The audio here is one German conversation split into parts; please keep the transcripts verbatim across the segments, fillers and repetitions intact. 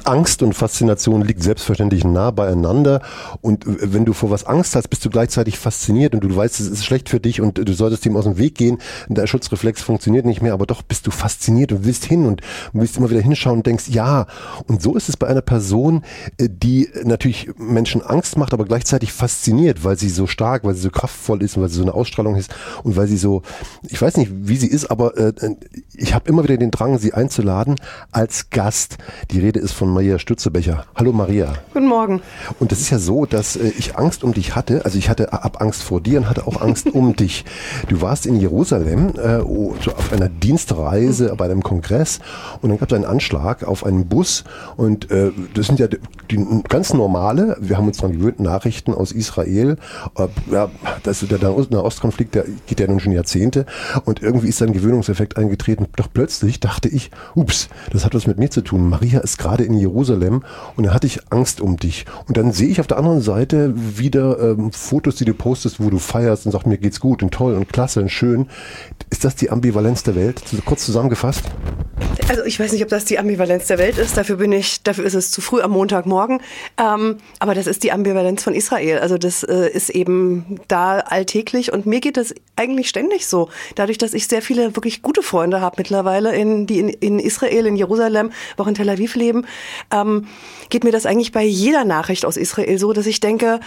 Angst und Faszination liegt selbstverständlich nah beieinander und wenn du vor was Angst hast, bist du gleichzeitig fasziniert und du weißt, es ist schlecht für dich und du solltest dem aus dem Weg gehen. Der Schutzreflex funktioniert nicht mehr, aber doch bist du fasziniert und willst hin und willst immer wieder hinschauen und denkst, ja. Und so ist es bei einer Person, die natürlich Menschen Angst macht, aber gleichzeitig fasziniert, weil sie so stark, weil sie so kraftvoll ist und weil sie so eine Ausstrahlung ist und weil sie so, ich weiß nicht, wie sie ist, aber äh, ich habe immer wieder den Drang, sie einzuladen als Gast. Die Rede ist von Maria Stützebecher. Hallo Maria. Guten Morgen. Und das ist ja so, dass äh, ich Angst um dich hatte. Also ich hatte ab Angst vor dir und hatte auch Angst um dich. Du warst in Jerusalem äh, so auf einer Dienstreise bei einem Kongress und dann gab es einen Anschlag auf einen Bus und äh, das sind ja die, die ganz normale, wir haben uns daran gewöhnt, Nachrichten aus Israel. Äh, ja, das ist der Nahostkonflikt, der geht ja nun schon Jahrzehnte und irgendwie ist dann ein Gewöhnungseffekt eingetreten. Doch plötzlich dachte ich, ups, das hat was mit mir zu tun. Maria ist gerade in Jerusalem und dann hatte ich Angst um dich. Und dann sehe ich auf der anderen Seite wieder ähm, Fotos, die du postest, wo du feierst und sagst, mir geht's gut und toll und klasse und schön. Ist das die Ambivalenz der Welt? Kurz zusammengefasst? Also ich weiß nicht, ob das die Ambivalenz der Welt ist. Dafür bin ich, dafür ist es zu früh am Montagmorgen. Ähm, aber das ist die Ambivalenz von Israel. Also das äh, ist eben da alltäglich und mir geht das eigentlich ständig so. Dadurch, dass ich sehr viele wirklich gute Freunde habe mittlerweile, in, die in, in Israel, in Jerusalem, auch in Tel Aviv leben, ähm, geht mir das eigentlich bei jeder Nachricht aus Israel so, dass ich denke,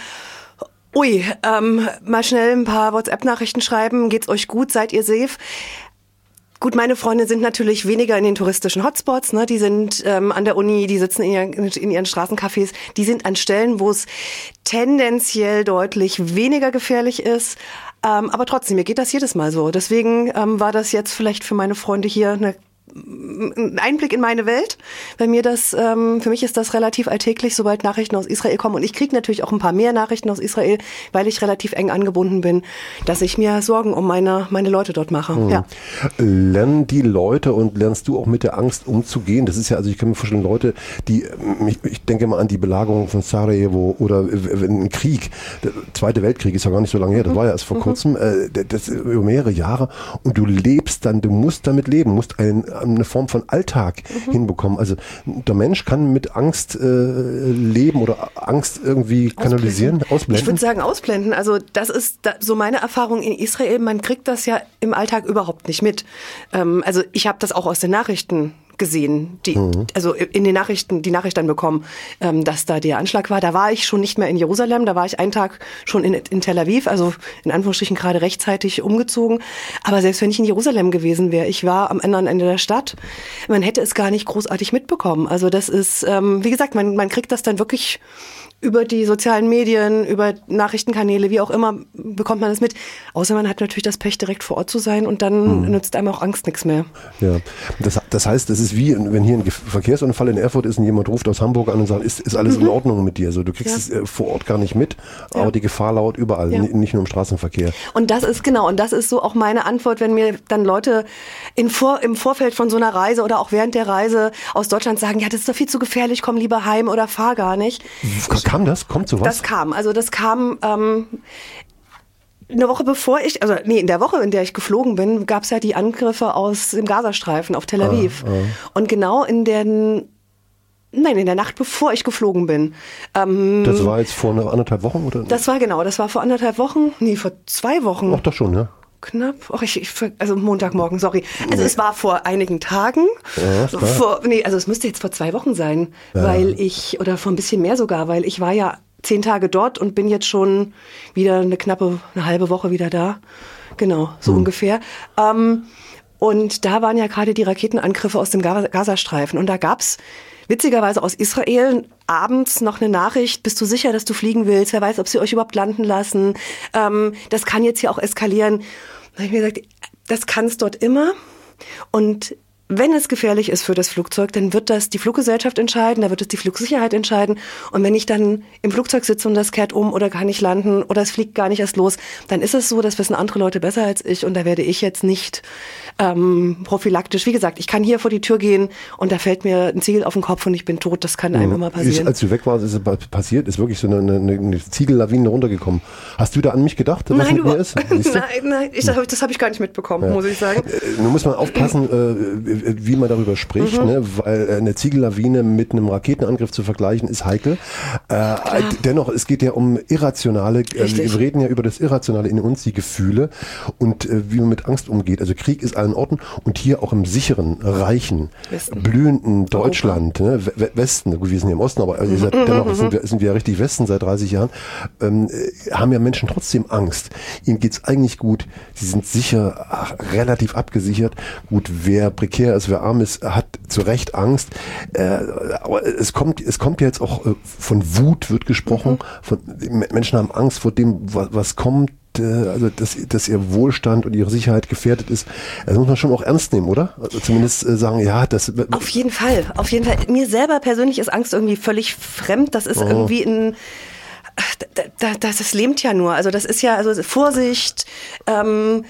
ui, ähm, mal schnell ein paar WhatsApp-Nachrichten schreiben, geht's euch gut, seid ihr safe? Gut, meine Freunde sind natürlich weniger in den touristischen Hotspots, ne? Die sind ähm, an der Uni, die sitzen in ihren, in ihren Straßencafés, die sind an Stellen, wo es tendenziell deutlich weniger gefährlich ist. Ähm, aber trotzdem, mir geht das jedes Mal so. Deswegen ähm, war das jetzt vielleicht für meine Freunde hier eine ein Einblick in meine Welt. Bei mir das, ähm, für mich ist das relativ alltäglich, sobald Nachrichten aus Israel kommen. Und ich kriege natürlich auch ein paar mehr Nachrichten aus Israel, weil ich relativ eng angebunden bin, dass ich mir Sorgen um meine, meine Leute dort mache. Mhm. Ja. Lernen die Leute und lernst du auch mit der Angst umzugehen? Das ist ja, also ich kann mir vorstellen, Leute, die, ich, ich denke mal an die Belagerung von Sarajevo oder ein Krieg. Der Zweite Weltkrieg ist ja gar nicht so lange her, das war ja erst vor mhm. kurzem, äh, das über mehrere Jahre und du lebst dann, du musst damit leben, musst ein eine Form von Alltag mhm. hinbekommen. Also der Mensch kann mit Angst äh, leben oder Angst irgendwie kanalisieren, ausblenden. ausblenden. Ich würde sagen ausblenden. Also das ist da, so meine Erfahrung in Israel. Man kriegt das ja im Alltag überhaupt nicht mit. Ähm, also ich habe das auch aus den Nachrichten gesehen, die, mhm. also in den Nachrichten, die Nachricht dann bekommen, ähm, dass da der Anschlag war. Da war ich schon nicht mehr in Jerusalem, da war ich einen Tag schon in, in Tel Aviv, also in Anführungsstrichen gerade rechtzeitig umgezogen. Aber selbst wenn ich in Jerusalem gewesen wäre, ich war am anderen Ende der Stadt, man hätte es gar nicht großartig mitbekommen. Also das ist, ähm, wie gesagt, man, man kriegt das dann wirklich über die sozialen Medien, über Nachrichtenkanäle, wie auch immer, bekommt man das mit. Außer man hat natürlich das Pech, direkt vor Ort zu sein und dann mhm. nützt einem auch Angst nichts mehr. Ja, das, das heißt, es ist wie, wenn hier ein Verkehrsunfall in Erfurt ist und jemand ruft aus Hamburg an und sagt, ist, ist alles mhm. in Ordnung mit dir? Also du kriegst ja. es vor Ort gar nicht mit, aber ja. die Gefahr lauert überall, ja. nicht nur im Straßenverkehr. Und das ist genau, und das ist so auch meine Antwort, wenn mir dann Leute in vor, im Vorfeld von so einer Reise oder auch während der Reise aus Deutschland sagen, ja, das ist doch viel zu gefährlich, komm lieber heim oder fahr gar nicht. Ich, Kam das? Kommt sowas? Das kam. Also das kam ähm, eine Woche bevor ich, also nee, in der Woche, in der ich geflogen bin, gab es ja die Angriffe aus dem Gazastreifen auf Tel Aviv. Ah, ah. Und genau in den Nein, in der Nacht, bevor ich geflogen bin. Ähm, das war jetzt vor anderthalb Wochen, oder? Das war genau, das war vor anderthalb Wochen, nee, vor zwei Wochen. Ach, doch schon, ja. Knapp, ach, ich, ich, also Montagmorgen, sorry. Also es war vor einigen Tagen, ja, vor, nee, also es müsste jetzt vor zwei Wochen sein, ja. weil ich, oder vor ein bisschen mehr sogar, weil ich war ja zehn Tage dort und bin jetzt schon wieder eine knappe, eine halbe Woche wieder da. Genau, so hm. ungefähr. Ähm, und da waren ja gerade die Raketenangriffe aus dem Gazastreifen und da gab's witzigerweise aus Israel abends noch eine Nachricht, bist du sicher, dass du fliegen willst? Wer weiß, ob sie euch überhaupt landen lassen? Ähm, das kann jetzt hier auch eskalieren. Da habe ich mir gesagt, das kann es dort immer. Und wenn es gefährlich ist für das Flugzeug, dann wird das die Fluggesellschaft entscheiden, da wird es die Flugsicherheit entscheiden. Und wenn ich dann im Flugzeug sitze und das kehrt um oder kann nicht landen oder es fliegt gar nicht erst los, dann ist es so, das wissen andere Leute besser als ich und da werde ich jetzt nicht ähm, prophylaktisch. Wie gesagt, ich kann hier vor die Tür gehen und da fällt mir ein Ziegel auf den Kopf und ich bin tot. Das kann einem mhm. immer passieren. Ist, als du weg warst, ist es passiert, ist wirklich so eine, eine, eine Ziegellawine runtergekommen. Hast du da an mich gedacht, was nein, mit mir ist? Nein, nein, ich, das habe ich gar nicht mitbekommen, ja. muss ich sagen. Nun muss man aufpassen, äh, wie man darüber spricht, mhm. ne? Weil eine Ziegellawine mit einem Raketenangriff zu vergleichen, ist heikel. Äh, dennoch, es geht ja um irrationale, äh, wir reden ja über das Irrationale in uns, die Gefühle und äh, wie man mit Angst umgeht. Also Krieg ist allen Orten und hier auch im sicheren, reichen, Westen. blühenden Deutschland, ne? Westen, gut, wir sind ja im Osten, aber also, mhm. dennoch sind wir, sind wir ja richtig Westen seit dreißig Jahren, ähm, haben ja Menschen trotzdem Angst. Ihnen geht's eigentlich gut, sie sind sicher, ach, relativ abgesichert. Gut, wer prekär ist, wer arm ist, hat zu Recht Angst. Äh, aber es kommt, es kommt ja jetzt auch äh, von Wut wird gesprochen. Mhm. Von, Menschen haben Angst vor dem, was, was kommt. Äh, also, dass, dass ihr Wohlstand und ihre Sicherheit gefährdet ist. Das muss man schon auch ernst nehmen, oder? Also zumindest äh, sagen, ja, das... Auf jeden Fall, auf jeden Fall. Mir selber persönlich ist Angst irgendwie völlig fremd. Das ist oh. irgendwie ein... Das, das, das lähmt ja nur. Also das ist ja, also Vorsicht, ähm,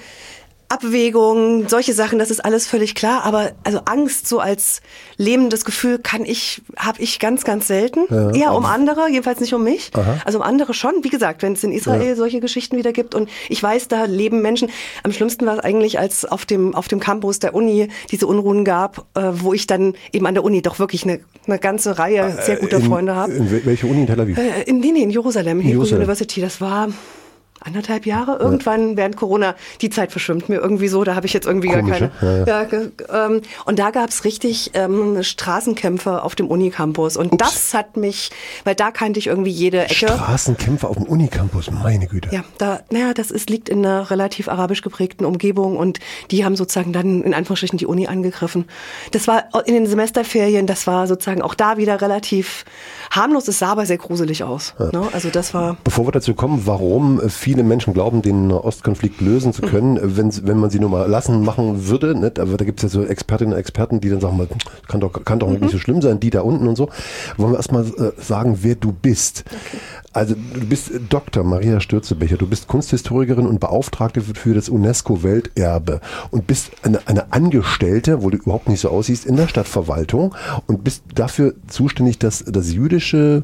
Abwägung, solche Sachen, das ist alles völlig klar. Aber also Angst so als lähmendes Gefühl kann ich, habe ich ganz, ganz selten. Ja, eher um andere, jedenfalls nicht um mich. Aha. Also um andere schon. Wie gesagt, wenn es in Israel ja. solche Geschichten wieder gibt und ich weiß, da leben Menschen. Am schlimmsten war es eigentlich, als auf dem auf dem Campus der Uni diese Unruhen gab, äh, wo ich dann eben an der Uni doch wirklich eine, eine ganze Reihe sehr guter in, Freunde habe. In welche Uni in Tel Aviv? Äh, in, nee, nee, in Jerusalem, in Hebrew University. Das war... anderthalb Jahre, irgendwann ja. während Corona, die Zeit verschwimmt mir irgendwie so, da habe ich jetzt irgendwie Komisch, gar keine. Ja, ja. Ja, ähm, und da gab es richtig ähm, Straßenkämpfe auf dem Unicampus und Ups. das hat mich, weil da kannte ich irgendwie jede Ecke. Straßenkämpfe auf dem Unicampus, meine Güte. Ja, da, naja, das ist, liegt in einer relativ arabisch geprägten Umgebung und die haben sozusagen dann in Anführungsstrichen die Uni angegriffen. Das war in den Semesterferien, das war sozusagen auch da wieder relativ harmlos, es sah aber sehr gruselig aus. Ja. Ne? Also das war. Bevor wir dazu kommen, warum viele Menschen glauben, den Ostkonflikt lösen zu können, mhm. wenn, wenn man sie nur mal lassen machen würde. Ne? Aber da gibt es ja so Expertinnen und Experten, die dann sagen, kann doch, kann doch mhm. nicht so schlimm sein, die da unten und so. Wollen wir erstmal äh, sagen, wer du bist. Okay. Also du bist Doktor Maria Stürzebecher, du bist Kunsthistorikerin und Beauftragte für das UNESCO-Welterbe und bist eine, eine Angestellte, wo du überhaupt nicht so aussiehst, in der Stadtverwaltung und bist dafür zuständig, dass das jüdische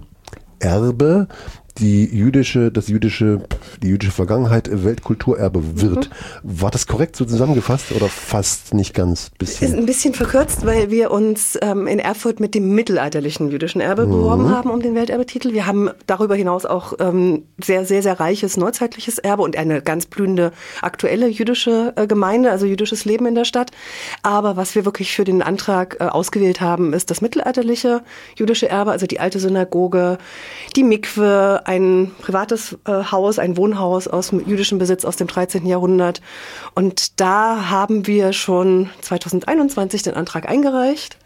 Erbe, die jüdische, das jüdische, die jüdische Vergangenheit Weltkulturerbe wird. Mhm. War das korrekt so zusammengefasst oder fast nicht ganz? Bisschen? Ist ein bisschen verkürzt, weil wir uns ähm, in Erfurt mit dem mittelalterlichen jüdischen Erbe mhm. beworben haben um den Welterbetitel. Wir haben darüber hinaus auch ähm, sehr, sehr, sehr reiches neuzeitliches Erbe und eine ganz blühende aktuelle jüdische äh, Gemeinde, also jüdisches Leben in der Stadt. Aber was wir wirklich für den Antrag äh, ausgewählt haben, ist das mittelalterliche jüdische Erbe, also die alte Synagoge, die Mikwe, ein privates äh, Haus, ein Wohnhaus aus jüdischem Besitz aus dem dreizehnten Jahrhundert. Und da haben wir schon zwanzig einundzwanzig den Antrag eingereicht.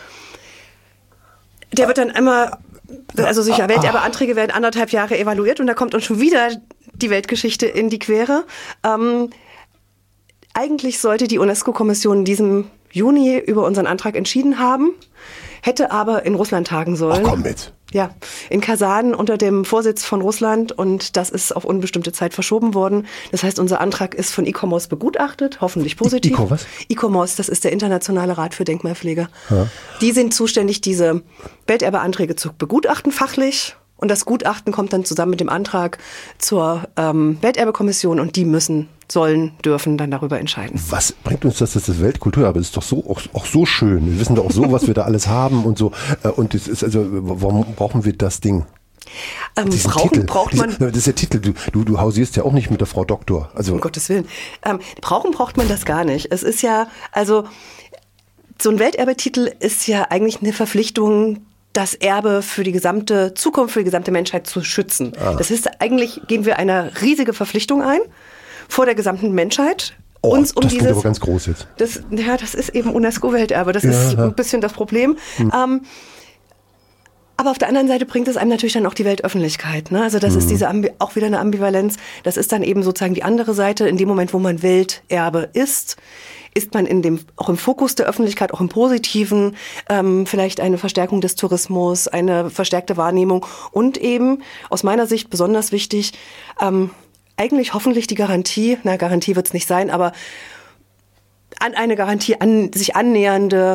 Der wird dann einmal, also solche Welterbeanträge werden anderthalb Jahre evaluiert und da kommt uns schon wieder die Weltgeschichte in die Quere. Ähm, eigentlich sollte die UNESCO-Kommission in diesem Juni über unseren Antrag entschieden haben, hätte aber in Russland tagen sollen. Ach, komm mit. Ja, in Kasan unter dem Vorsitz von Russland und das ist auf unbestimmte Zeit verschoben worden. Das heißt, unser Antrag ist von ICOMOS begutachtet, hoffentlich positiv. I- ICO was? ICOMOS, das ist der Internationale Rat für Denkmalpflege. Ja. Die sind zuständig, diese Welterbeanträge zu begutachten fachlich. Und das Gutachten kommt dann zusammen mit dem Antrag zur ähm, Welterbekommission und die müssen, sollen, dürfen dann darüber entscheiden. Was bringt uns das, das ist das Weltkulturerbe? Das ist doch so, auch, auch so schön. Wir wissen doch auch so, was wir da alles haben und so. Und das ist also, warum brauchen wir das Ding? Ähm, brauchen, Titel, braucht man. Diesen, das ist der Titel. Du, du, du hausierst ja auch nicht mit der Frau Doktor. Also, um Gottes Willen. Ähm, brauchen braucht man das gar nicht. Es ist ja, also, so ein Welterbetitel ist ja eigentlich eine Verpflichtung, das Erbe für die gesamte Zukunft, für die gesamte Menschheit zu schützen. Ah. Das ist eigentlich, gehen wir eine riesige Verpflichtung ein vor der gesamten Menschheit. Oh, uns um das dieses, klingt aber ganz groß jetzt. Das, ja, das ist eben UNESCO-Welterbe. Das ja, ist ein bisschen das Problem. Hm. Ähm, aber auf der anderen Seite bringt es einem natürlich dann auch die Weltöffentlichkeit. Ne? Also das hm. ist diese Ambi- auch wieder eine Ambivalenz. Das ist dann eben sozusagen die andere Seite. In dem Moment, wo man Welterbe ist, ist man in dem, auch im Fokus der Öffentlichkeit, auch im Positiven, ähm, vielleicht eine Verstärkung des Tourismus, eine verstärkte Wahrnehmung und eben, aus meiner Sicht besonders wichtig, ähm, eigentlich hoffentlich die Garantie, na Garantie wird es nicht sein, aber an eine Garantie an sich annähernde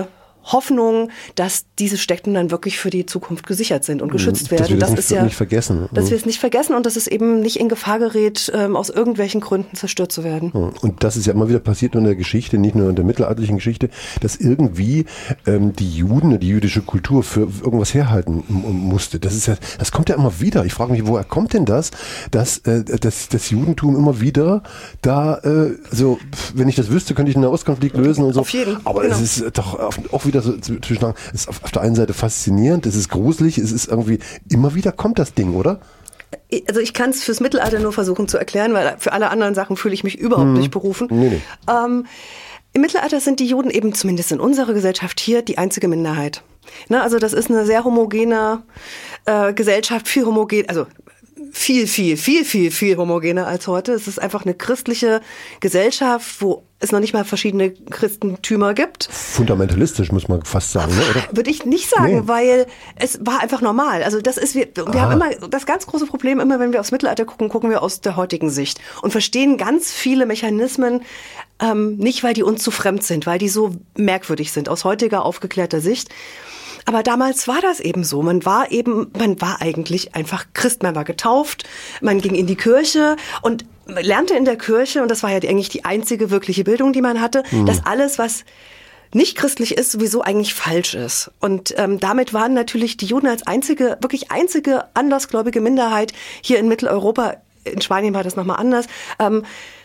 Hoffnung, dass diese Stätten dann wirklich für die Zukunft gesichert sind und geschützt werden. Dass wir das, das nicht, ist ja, nicht vergessen. Dass wir es nicht vergessen und dass es eben nicht in Gefahr gerät, ähm, aus irgendwelchen Gründen zerstört zu werden. Und das ist ja immer wieder passiert in der Geschichte, nicht nur in der mittelalterlichen Geschichte, dass irgendwie ähm, die Juden, die jüdische Kultur für irgendwas herhalten musste. Das ist ja, das kommt ja immer wieder. Ich frage mich, woher kommt denn das, dass äh, das, das Judentum immer wieder da, äh, also wenn ich das wüsste, könnte ich einen Nahostkonflikt lösen und so. Auf jeden, aber genau. es ist doch auch wieder so zwischen sagen, es ist auf, auf der einen Seite faszinierend, es ist gruselig, es ist irgendwie, immer wieder kommt das Ding, oder? Also ich kann es fürs Mittelalter nur versuchen zu erklären, weil für alle anderen Sachen fühle ich mich überhaupt hm. nicht berufen. Nee, nee. Ähm, Im Mittelalter sind die Juden eben zumindest in unserer Gesellschaft hier die einzige Minderheit. Ne, also das ist eine sehr homogene äh, Gesellschaft, viel homogen, also viel, viel, viel, viel, viel homogener als heute. Es ist einfach eine christliche Gesellschaft, wo es noch nicht mal verschiedene Christentümer gibt. Fundamentalistisch, muss man fast sagen, ne? Oder? Würde ich nicht sagen, nee. Weil es war einfach normal. Also das ist, wir, wir haben immer das ganz große Problem, immer wenn wir aufs Mittelalter gucken, gucken wir aus der heutigen Sicht und verstehen ganz viele Mechanismen, ähm, nicht weil die uns zu fremd sind, weil die so merkwürdig sind, aus heutiger aufgeklärter Sicht. Aber damals war das eben so. Man war eben, man war eigentlich einfach Christ, man war getauft, man ging in die Kirche und lernte in der Kirche, und das war ja eigentlich die einzige wirkliche Bildung, die man hatte, mhm. dass alles, was nicht christlich ist, sowieso eigentlich falsch ist. Und ähm, damit waren natürlich die Juden als einzige, wirklich einzige andersgläubige Minderheit hier in Mitteleuropa, in Spanien war das nochmal anders, ähm,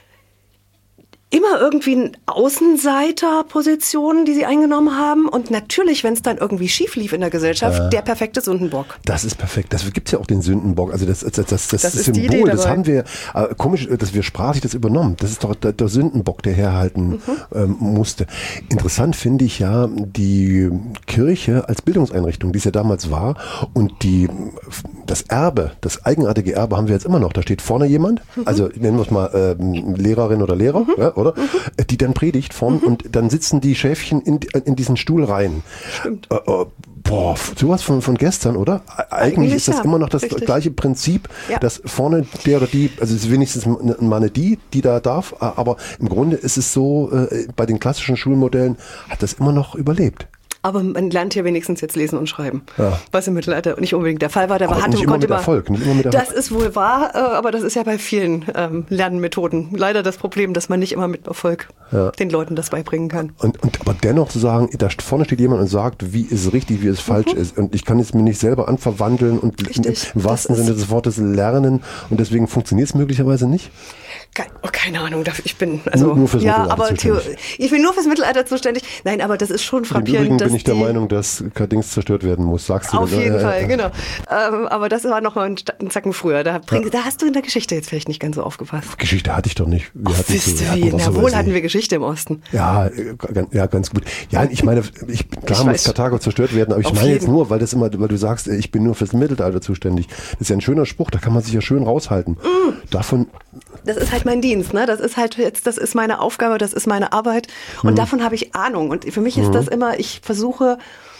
immer irgendwie eine Außenseiterposition, die sie eingenommen haben. Und natürlich, wenn es dann irgendwie schief lief in der Gesellschaft, ja. der perfekte Sündenbock. Das ist perfekt. Dafür gibt es ja auch den Sündenbock. Also das, das, das, das, das Symbol, das haben wir, äh, komisch, dass wir sprachlich das übernommen. Das ist doch der, der Sündenbock, der herhalten mhm. ähm, musste. Interessant finde ich ja die Kirche als Bildungseinrichtung, die es ja damals war. Und die, das Erbe, das eigenartige Erbe haben wir jetzt immer noch. Da steht vorne jemand, mhm. also nennen wir es mal ähm, Lehrerin oder Lehrer, mhm. ja, oder? Mhm. Die dann predigt vorn mhm. und dann sitzen die Schäfchen in, in diesen Stuhl rein. Stimmt. Äh, äh, boah, sowas von, von gestern, oder? Eigentlich, Eigentlich ist das ja. immer noch das Richtig. gleiche Prinzip, ja. dass vorne der oder die, also es ist wenigstens mal eine die, die da darf, aber im Grunde ist es so, äh, bei den klassischen Schulmodellen hat das immer noch überlebt. Aber man lernt ja wenigstens jetzt lesen und schreiben, ja. was im Mittelalter nicht unbedingt der Fall war. Da aber hatte, nicht immer konnte mit Erfolg. Nicht immer mit Erfolg. Das ist wohl wahr, aber das ist ja bei vielen ähm, Lernmethoden leider das Problem, dass man nicht immer mit Erfolg ja. den Leuten das beibringen kann. Und, und aber dennoch zu sagen, da vorne steht jemand und sagt, wie ist es richtig, wie es mhm. falsch ist. Und ich kann es mir nicht selber anverwandeln und Richtig. im wahrsten Sinne des Wortes lernen. Und deswegen funktioniert es möglicherweise nicht. Oh, keine Ahnung, ich bin also nur, nur fürs ja, Mittelalter aber zuständig. Ich bin nur fürs Mittelalter zuständig. Nein, aber das ist schon frappierend. Im Übrigen dass bin ich der die, Meinung, dass kein Dings zerstört werden muss, sagst du. Auf denn, jeden äh, Fall, äh, genau. Ähm, aber das war noch mal ein, ein Zacken früher. Da, bring, ja. da hast du in der Geschichte jetzt vielleicht nicht ganz so aufgepasst. Geschichte hatte ich doch nicht. Wir Ach, hatten wisst so, ihr wie? Na wohl hatten wir Geschichte im Osten. Ja, ja, ganz gut. Ja, ich meine, ich, klar ich muss Karthago zerstört werden, aber ich meine jetzt nur, weil das immer, weil du sagst, ich bin nur fürs Mittelalter zuständig. Das ist ja ein schöner Spruch, da kann man sich ja schön raushalten. Mm. Davon. Das ist halt mein Dienst, ne? Das ist halt jetzt, das ist meine Aufgabe, das ist meine Arbeit und mhm. davon habe ich Ahnung. Und für mich ist mhm. das immer, ich versuche,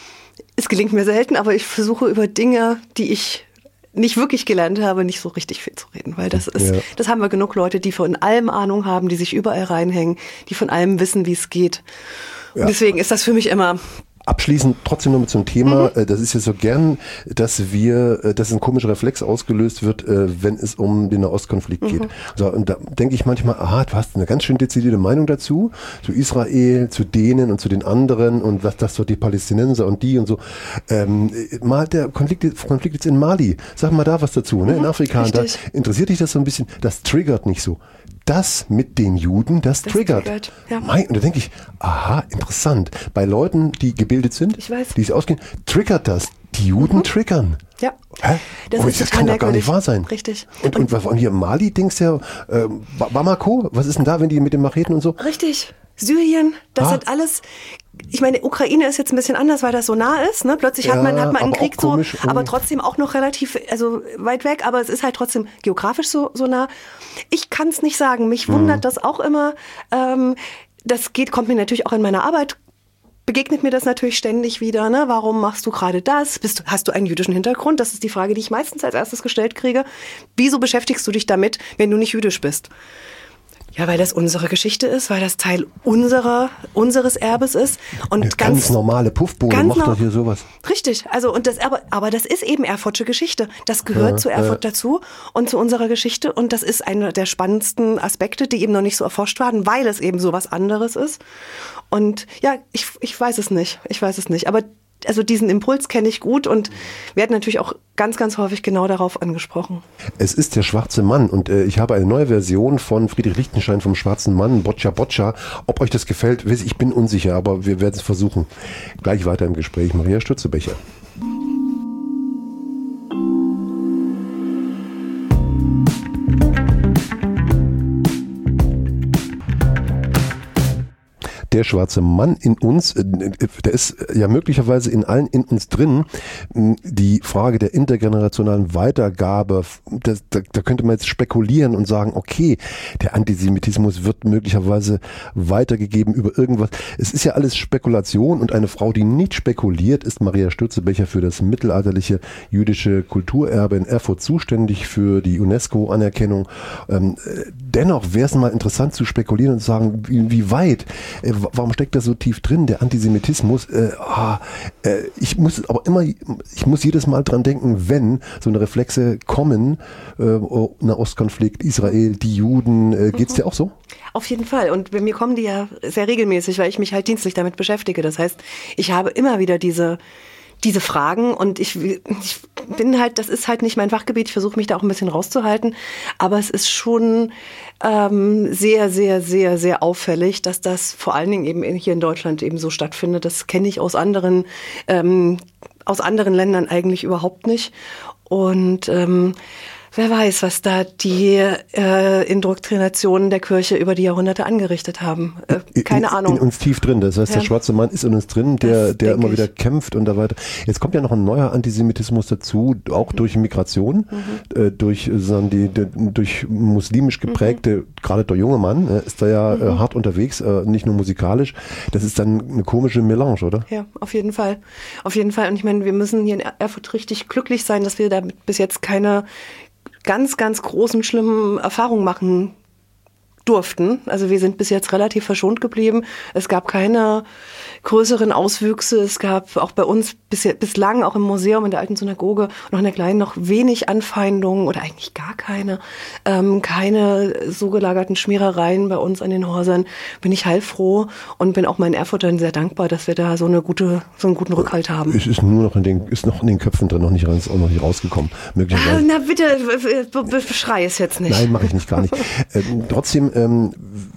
es gelingt mir selten, aber ich versuche über Dinge, die ich nicht wirklich gelernt habe, nicht so richtig viel zu reden, weil das ist, ja. das haben wir genug Leute, die von allem Ahnung haben, die sich überall reinhängen, die von allem wissen, wie es geht. Und ja. deswegen ist das für mich immer. Abschließend trotzdem noch mit so einem Thema, mhm. das ist ja so gern, dass wir, dass ein komischer Reflex ausgelöst wird, wenn es um den Nahostkonflikt geht. Mhm. So, und da denke ich manchmal, aha, du hast eine ganz schön dezidierte Meinung dazu, zu Israel, zu denen und zu den anderen und was das so die Palästinenser und die und so. Ähm, mal der Konflikt, Konflikt jetzt in Mali, sag mal da was dazu, ne? In Afrika. Und da interessiert dich das so ein bisschen, das triggert nicht so. Das mit den Juden, das, das triggert. triggert ja. Mein, und da denke ich, aha, interessant. Bei Leuten, die gebildet sind, ich weiß. die es ausgehen, triggert das. Die Juden mhm. triggern. Ja. Hä? Das, oh, ist das kann doch gar nicht wahr sein. Richtig. Und, und, und hier im Mali-Dings ja, äh, Bamako, was ist denn da, wenn die mit den Macheten und so? Richtig. Syrien, das ah. sind alles. Ich meine, Ukraine ist jetzt ein bisschen anders, weil das so nah ist. Ne? Plötzlich ja, hat man, hat man einen Krieg so, aber trotzdem auch noch relativ, also weit weg. Aber es ist halt trotzdem geografisch so, so nah. Ich kann es nicht sagen. Mich mhm. wundert das auch immer. Ähm, das geht, kommt mir natürlich auch in meiner Arbeit. Begegnet mir das natürlich ständig wieder. Ne? Warum machst du gerade das? Bist, hast du einen jüdischen Hintergrund? Das ist die Frage, die ich meistens als erstes gestellt kriege. Wieso beschäftigst du dich damit, wenn du nicht jüdisch bist? Ja, weil das unsere Geschichte ist, weil das Teil unserer, unseres Erbes ist. Und ja, ganz, ganz normale Puffbode ganz macht no- doch hier sowas. Richtig, also und das, aber, aber das ist eben Erfurtsche Geschichte. Das gehört Ja, zu Erfurt ja. dazu und zu unserer Geschichte. Und das ist einer der spannendsten Aspekte, die eben noch nicht so erforscht werden, weil es eben so was anderes ist. Und ja, ich, ich weiß es nicht. Ich weiß es nicht. Aber also diesen Impuls kenne ich gut und werde natürlich auch ganz, ganz häufig genau darauf angesprochen. Es ist der schwarze Mann und äh, ich habe eine neue Version von Friedrich Lichtenstein vom schwarzen Mann, Boccia Boccia. Ob euch das gefällt, weiß ich, ich bin unsicher, aber wir werden es versuchen. Gleich weiter im Gespräch. Maria Stürzebecher. Der schwarze Mann in uns, der ist ja möglicherweise in allen in uns drin. Die Frage der intergenerationalen Weitergabe, das, da, da könnte man jetzt spekulieren und sagen, okay, der Antisemitismus wird möglicherweise weitergegeben über irgendwas. Es ist ja alles Spekulation und eine Frau, die nicht spekuliert, ist Maria Stürzebecher für das mittelalterliche jüdische Kulturerbe in Erfurt zuständig, für die UNESCO-Anerkennung. Ähm, dennoch wäre es mal interessant zu spekulieren und zu sagen, wie, wie weit warum steckt das so tief drin, der Antisemitismus? Äh, ah, äh, ich muss aber immer, ich muss jedes Mal dran denken, wenn so eine Reflexe kommen, äh, Nahostkonflikt, Israel, die Juden, äh, geht's dir auch so? Auf jeden Fall. Und bei mir kommen die ja sehr regelmäßig, weil ich mich halt dienstlich damit beschäftige. Das heißt, ich habe immer wieder diese diese Fragen und ich, ich bin halt, das ist halt nicht mein Fachgebiet, ich versuche mich da auch ein bisschen rauszuhalten, aber es ist schon ähm, sehr, sehr, sehr, sehr auffällig, dass das vor allen Dingen eben hier in Deutschland eben so stattfindet. Das kenne ich aus anderen, ähm, aus anderen Ländern eigentlich überhaupt nicht. Und ähm, wer weiß, was da die äh, Indoktrinationen der Kirche über die Jahrhunderte angerichtet haben. Äh, keine in, Ahnung. In uns tief drin. Das heißt, ja. Der schwarze Mann ist in uns drin, der, der immer wieder kämpft und da weiter. Jetzt kommt ja noch ein neuer Antisemitismus dazu, auch durch Migration, mhm. äh, durch, sagen die, die, durch muslimisch geprägte, mhm. gerade der junge Mann, äh, ist da ja mhm. äh, hart unterwegs, äh, nicht nur musikalisch. Das ist dann eine komische Melange, oder? Ja, auf jeden Fall. Auf jeden Fall. Und ich meine, wir müssen hier in Erfurt richtig glücklich sein, dass wir damit bis jetzt keine ganz, ganz großen, schlimmen Erfahrungen machen durften. Also wir sind bis jetzt relativ verschont geblieben. Es gab keine größeren Auswüchse. Es gab auch bei uns bis, bislang, auch im Museum, in der alten Synagoge, noch in der kleinen, noch wenig Anfeindungen oder eigentlich gar keine. Ähm, keine so gelagerten Schmierereien bei uns an den Häusern. Bin ich heilfroh und bin auch meinen Erfurtern sehr dankbar, dass wir da so eine gute, so einen guten Rückhalt haben. Es ist nur noch in den, ist noch in den Köpfen drin, noch nicht, ist auch noch nicht rausgekommen. Möglicherweise. Ah, na bitte, beschrei es jetzt nicht. Nein, mache ich nicht, gar nicht. ähm, trotzdem, ähm,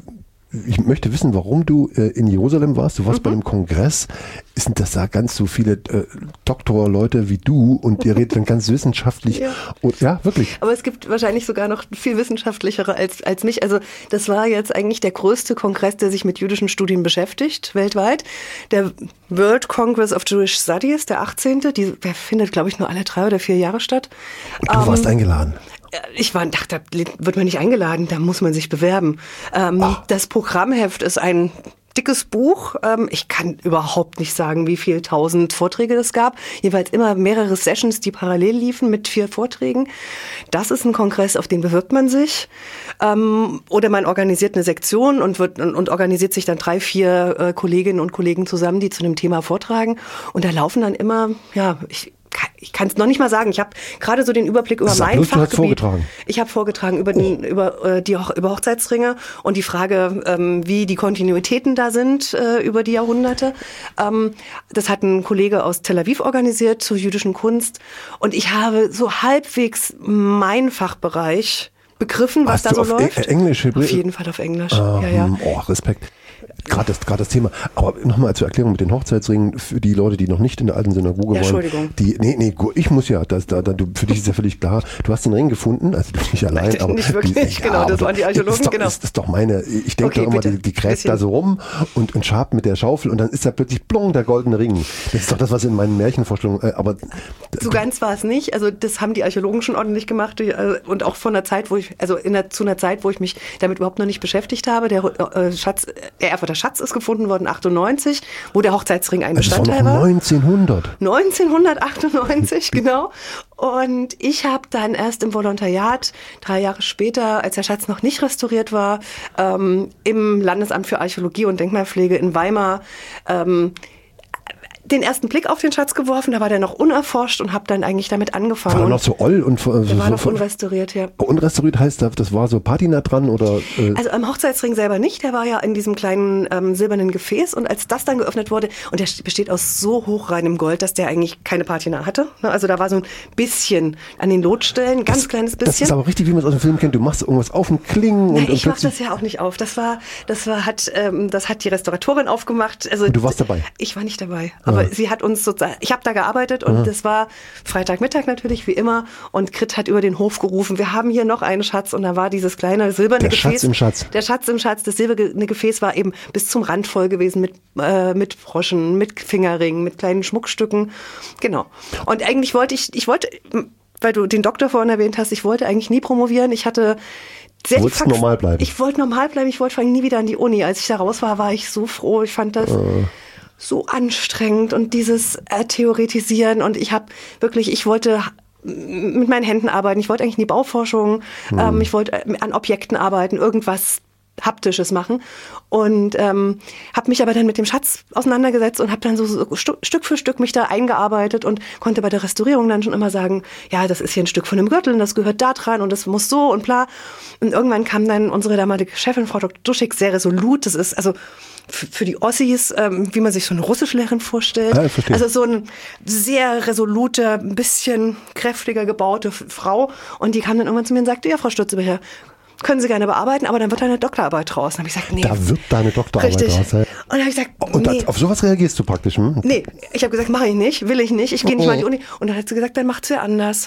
ich möchte wissen, warum du äh, in Jerusalem warst. Du warst mhm. bei einem Kongress. Sind das da ganz so viele äh, Doktorleute wie du und ihr redet dann ganz wissenschaftlich? Ja. Und, ja, wirklich. Aber es gibt wahrscheinlich sogar noch viel wissenschaftlichere als, als mich. Also das war jetzt eigentlich der größte Kongress, der sich mit jüdischen Studien beschäftigt, weltweit. Der World Congress of Jewish Studies, der achtzehnte. Die, der findet, glaube ich, nur alle drei oder vier Jahre statt. Du ähm, warst eingeladen. Ich war, dachte, da wird man nicht eingeladen, da muss man sich bewerben. Ähm, das Programmheft ist ein dickes Buch. Ähm, ich kann überhaupt nicht sagen, wie viel tausend Vorträge es gab. Jeweils immer mehrere Sessions, die parallel liefen mit vier Vorträgen. Das ist ein Kongress, auf den bewirbt man sich. Ähm, oder man organisiert eine Sektion und, wird, und, und organisiert sich dann drei, vier äh, Kolleginnen und Kollegen zusammen, die zu einem Thema vortragen. Und da laufen dann immer, ja, ich Ich kann es noch nicht mal sagen. Ich habe gerade so den Überblick über Sag mein bloß, Fachgebiet. Du hast vorgetragen. Ich habe vorgetragen über, den, oh. über, äh, die, über Hochzeitsringe und die Frage, ähm, wie die Kontinuitäten da sind äh, über die Jahrhunderte. Ähm, das hat ein Kollege aus Tel Aviv organisiert zur jüdischen Kunst. Und ich habe so halbwegs meinen Fachbereich begriffen, was Hast da so auf läuft. E- Englisch, Hebräisch? Auf jeden Fall auf Englisch. Ähm, ja, ja. Oh, Respekt. Gerade das, gerade das Thema. Aber nochmal zur Erklärung mit den Hochzeitsringen für die Leute, die noch nicht in der alten Synagoge Ja, waren. Entschuldigung. Die, nee, nee, ich muss ja, das, da, da, du, für dich ist ja völlig klar, du hast den Ring gefunden, also du bist nicht allein. Aber nicht wirklich, die, genau, ja, das waren die Archäologen, ist doch, genau. Das ist doch meine, ich denke Okay, doch immer, bitte. die, die gräbt da so rum und, und schabt mit der Schaufel und dann ist da plötzlich blong der goldene Ring. Das ist doch das, was in meinen Märchenvorstellungen, äh, aber. So ganz war es nicht, also das haben die Archäologen schon ordentlich gemacht äh, und auch von der Zeit, wo ich, also in der, zu einer Zeit, wo ich mich damit überhaupt noch nicht beschäftigt habe. Der äh, Schatz, der aber der Schatz ist gefunden worden, achtundneunzig, wo der Hochzeitsring ein Also das war Bestandteil noch war. neunzehnhundert. neunzehnhundertachtundneunzig, genau. Und ich habe dann erst im Volontariat, drei Jahre später, als der Schatz noch nicht restauriert war, ähm, im Landesamt für Archäologie und Denkmalpflege in Weimar ähm, den ersten Blick auf den Schatz geworfen, da war der noch unerforscht und habe dann eigentlich damit angefangen. War er noch so oll und so, der war so, noch so unrestauriert, ja. Unrestauriert heißt, das war so Patina dran oder? Äh Also am Hochzeitsring selber nicht, der war ja in diesem kleinen ähm, silbernen Gefäß und als das dann geöffnet wurde, und der besteht aus so hochreinem Gold, dass der eigentlich keine Patina hatte. Also da war so ein bisschen an den Lotstellen, ganz das, kleines bisschen. Das ist aber richtig, wie man es aus dem Film kennt. Du machst irgendwas auf dem Klingen und, Nein, und ich mach plötzlich... das ja auch nicht auf. Das war, das war, hat, ähm, das hat die Restauratorin aufgemacht. Also Und du warst dabei? Ich war nicht dabei, aber Ja. sie hat uns sozusagen, ich habe da gearbeitet und das war Freitagmittag natürlich, wie immer. Und Grit hat über den Hof gerufen, wir haben hier noch einen Schatz. Und da war dieses kleine silberne Der Gefäß. Schatz im Schatz. Der Schatz im Schatz. Das silberne Gefäß war eben bis zum Rand voll gewesen mit, äh, mit Broschen, mit Fingerringen, mit kleinen Schmuckstücken. Genau. Und eigentlich wollte ich, ich wollte, weil du den Doktor vorhin erwähnt hast, ich wollte eigentlich nie promovieren. Ich hatte sehr Du wolltest die Fax- normal bleiben. Ich wollte normal bleiben. Ich wollte vor allem nie wieder an die Uni. Als ich da raus war, war ich so froh. Ich fand das Äh. so anstrengend und dieses äh, Theoretisieren. Und ich habe wirklich, ich wollte mit meinen Händen arbeiten. Ich wollte eigentlich in die Bauforschung. Hm. Ähm, ich wollte an Objekten arbeiten, irgendwas Haptisches machen und ähm, habe mich aber dann mit dem Schatz auseinandergesetzt und habe dann so, so Stu- Stück für Stück mich da eingearbeitet und konnte bei der Restaurierung dann schon immer sagen, ja, das ist hier ein Stück von einem Gürtel und das gehört da dran und das muss so und bla. Und irgendwann kam dann unsere damalige Chefin, Frau Doktor Duschig, sehr resolut. Das ist also f- für die Ossis, ähm, wie man sich so eine Russischlehrerin vorstellt. Ah, ich verstehe. Also so eine sehr resolute, ein bisschen kräftiger gebaute F- Frau. Und die kam dann irgendwann zu mir und sagte, ja, Frau Stutzebecher, können Sie gerne bearbeiten, aber dann wird da eine Doktorarbeit draus. Dann habe ich gesagt, nee. Da wird deine Doktorarbeit Richtig. raus. Ja. Und dann habe ich gesagt, Und nee. auf sowas reagierst du praktisch, hm? Nee, ich habe gesagt, mache ich nicht, will ich nicht, ich gehe nicht mal an die Uni. Und dann hat sie gesagt, dann macht's ja anders.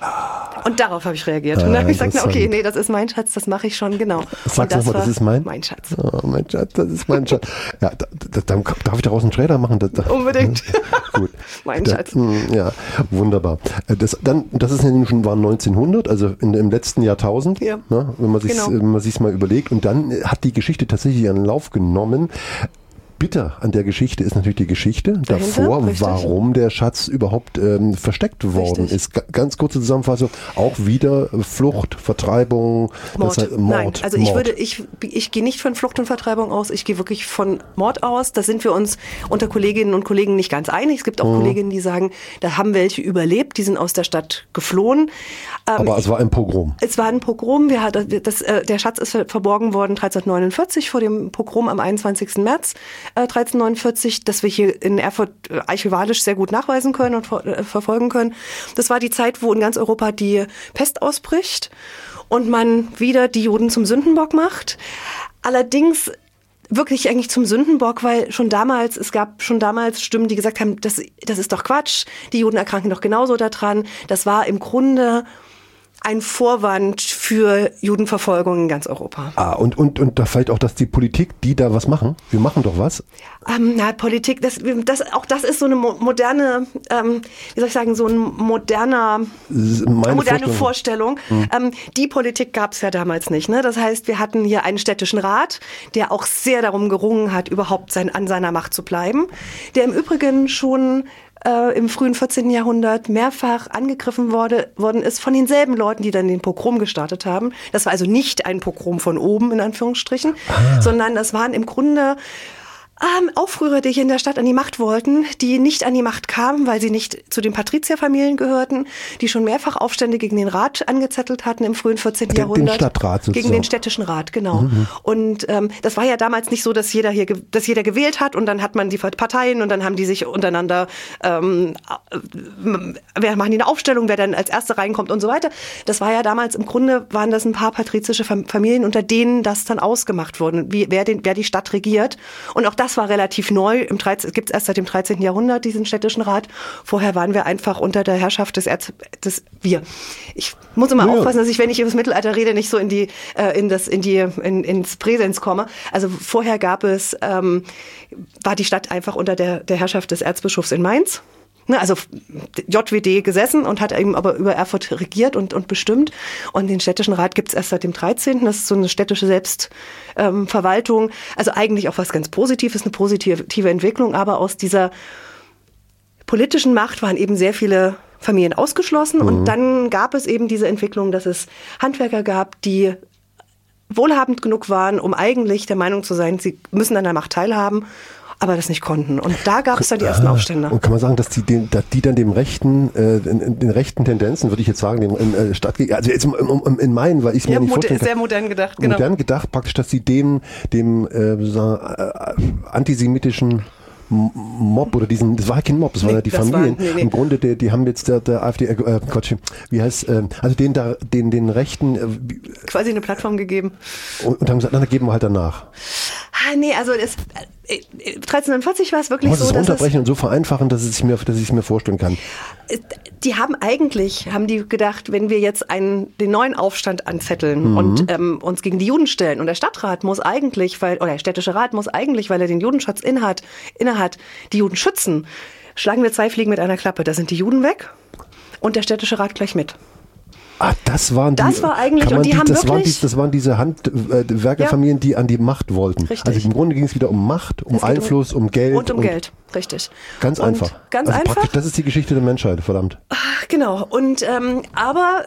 Und darauf habe ich reagiert. Und dann habe ich gesagt, na, okay, nee, das ist mein Schatz, das mache ich schon, genau. Sag's Und nochmal, das war ist mein? Mein Schatz. Oh, mein Schatz, das ist mein Schatz. Ja, da, da, dann darf ich daraus einen Trailer machen? Da, da, Unbedingt. Gut. Mein Da- Schatz. mh, Ja, wunderbar. Äh, Das, dann, das ist ja nun schon war neunzehnhundert, also in, im letzten Jahrtausend, Ja. ne, wenn man sich Genau. wenn man sich's mal überlegt. Und dann äh, hat die Geschichte tatsächlich einen Lauf genommen. Bitter an der Geschichte ist natürlich die Geschichte Dahinter, davor, richtig. warum der Schatz überhaupt ähm, versteckt worden Richtig. ist. Ga- Ganz kurze Zusammenfassung, auch wieder Flucht, Vertreibung, Mord. das heißt Mord. Nein, also ich Mord. würde, ich, ich gehe nicht von Flucht und Vertreibung aus, ich gehe wirklich von Mord aus. Da sind wir uns unter Kolleginnen und Kollegen nicht ganz einig. Es gibt auch Mhm. Kolleginnen, die sagen, da haben welche überlebt, die sind aus der Stadt geflohen. Ähm, Aber es war ein Pogrom. Es war ein Pogrom. Wir hat, das, äh, der Schatz ist verborgen worden dreizehnhundertneunundvierzig vor dem Pogrom am einundzwanzigsten März äh, dreizehnhundertneunundvierzig, das wir hier in Erfurt äh, archivalisch sehr gut nachweisen können und ver äh, verfolgen können. Das war die Zeit, wo in ganz Europa die Pest ausbricht und man wieder die Juden zum Sündenbock macht. Allerdings wirklich eigentlich zum Sündenbock, weil schon damals, es gab schon damals Stimmen, die gesagt haben, das, das ist doch Quatsch, die Juden erkranken doch genauso daran. Das war im Grunde ein Vorwand für Judenverfolgung in ganz Europa. Ah, und, und, und da vielleicht auch, dass die Politik, die da was machen, wir machen doch was. Ähm, na, Politik, das, das, auch das ist so eine mo- moderne, ähm, wie soll ich sagen, so ein moderner, Meine moderne Vorstellung. Vorstellung. Ähm, die Politik gab es ja damals nicht. Ne? Das heißt, wir hatten hier einen städtischen Rat, der auch sehr darum gerungen hat, überhaupt sein, an seiner Macht zu bleiben, der im Übrigen schon äh, im frühen vierzehnten Jahrhundert mehrfach angegriffen wurde, worden ist von denselben Leuten, die dann den Pogrom gestartet haben. Das war also nicht ein Pogrom von oben, in Anführungsstrichen, ah. sondern das waren im Grunde Ähm, Aufrührer, die hier in der Stadt an die Macht wollten, die nicht an die Macht kamen, weil sie nicht zu den Patrizierfamilien gehörten, die schon mehrfach Aufstände gegen den Rat angezettelt hatten im frühen vierzehnten Den, Jahrhundert. den Stadtrat sozusagen. Gegen den städtischen Rat, genau. Mhm. Und ähm, das war ja damals nicht so, dass jeder hier, dass jeder gewählt hat und dann hat man die Parteien und dann haben die sich untereinander, ähm, wer machen die eine Aufstellung, wer dann als Erster reinkommt und so weiter. Das war ja damals im Grunde, waren das ein paar patrizische Familien, unter denen das dann ausgemacht wurde, wie, wer, den, wer die Stadt regiert. Und auch das war relativ neu. Im dreizehnten gibt es erst seit dem dreizehnten Jahrhundert diesen städtischen Rat. Vorher waren wir einfach unter der Herrschaft des Erz... Des, wir. Ich muss immer ja. aufpassen, dass ich, wenn ich über das Mittelalter rede, nicht so in die, äh, in das, in die, in, ins Präsens komme. Also vorher gab es, ähm, war die Stadt einfach unter der, der Herrschaft des Erzbischofs in Mainz. ne, also J W D gesessen und hat eben aber über Erfurt regiert und, und bestimmt. Und den städtischen Rat gibt es erst seit dem dreizehnten Das ist so eine städtische Selbstverwaltung. Ähm, also eigentlich auch was ganz Positives, eine positive Entwicklung. Aber aus dieser politischen Macht waren eben sehr viele Familien ausgeschlossen. Mhm. Und dann gab es eben diese Entwicklung, dass es Handwerker gab, die wohlhabend genug waren, um eigentlich der Meinung zu sein, sie müssen an der Macht teilhaben, aber das nicht konnten. Und da gab es dann die ersten Aufstände. Und kann man sagen, dass die, den, dass die dann dem rechten, äh, in, den rechten Tendenzen, würde ich jetzt sagen, dem äh, Stadt, also jetzt im, im, in meinen, weil ich mir ja, nicht vorstellen kann, sehr modern gedacht, genau. Modern gedacht praktisch, dass sie dem, dem äh, sozusagen, äh, antisemitischen Mob oder diesen, das war ja kein Mob, das nee, waren ja die Familien. War, nee, nee. Im Grunde, die, die haben jetzt der, der AfD, äh, Gott, wie heißt, äh, also den da, den, den Rechten äh, quasi eine Plattform gegeben. Und, und haben gesagt, na, dann geben wir halt danach. Ah, nee, also das, äh, dreizehnhundertvierzig war es wirklich so, dass dass runterbrechen es und so vereinfachen, dass es mir, dass ich es mir vorstellen kann. Die haben eigentlich, haben die gedacht, wenn wir jetzt einen, den neuen Aufstand anzetteln mhm. und ähm, uns gegen die Juden stellen und der Stadtrat muss eigentlich, weil, oder der städtische Rat muss eigentlich, weil er den Judenschutz innehat, innehat, die Juden schützen, schlagen wir zwei Fliegen mit einer Klappe. Da sind die Juden weg und der städtische Rat gleich mit. Ah, das waren die, das war eigentlich, und die, die haben das, wirklich, waren die, das waren diese Handwerkerfamilien, ja. die an die Macht wollten. Richtig. Also im Grunde ging es wieder um Macht, um Einfluss, um, um Geld. Und um und Geld, richtig. Ganz und einfach. Ganz also einfach. Das ist die Geschichte der Menschheit, verdammt. Ach, genau. Und ähm, aber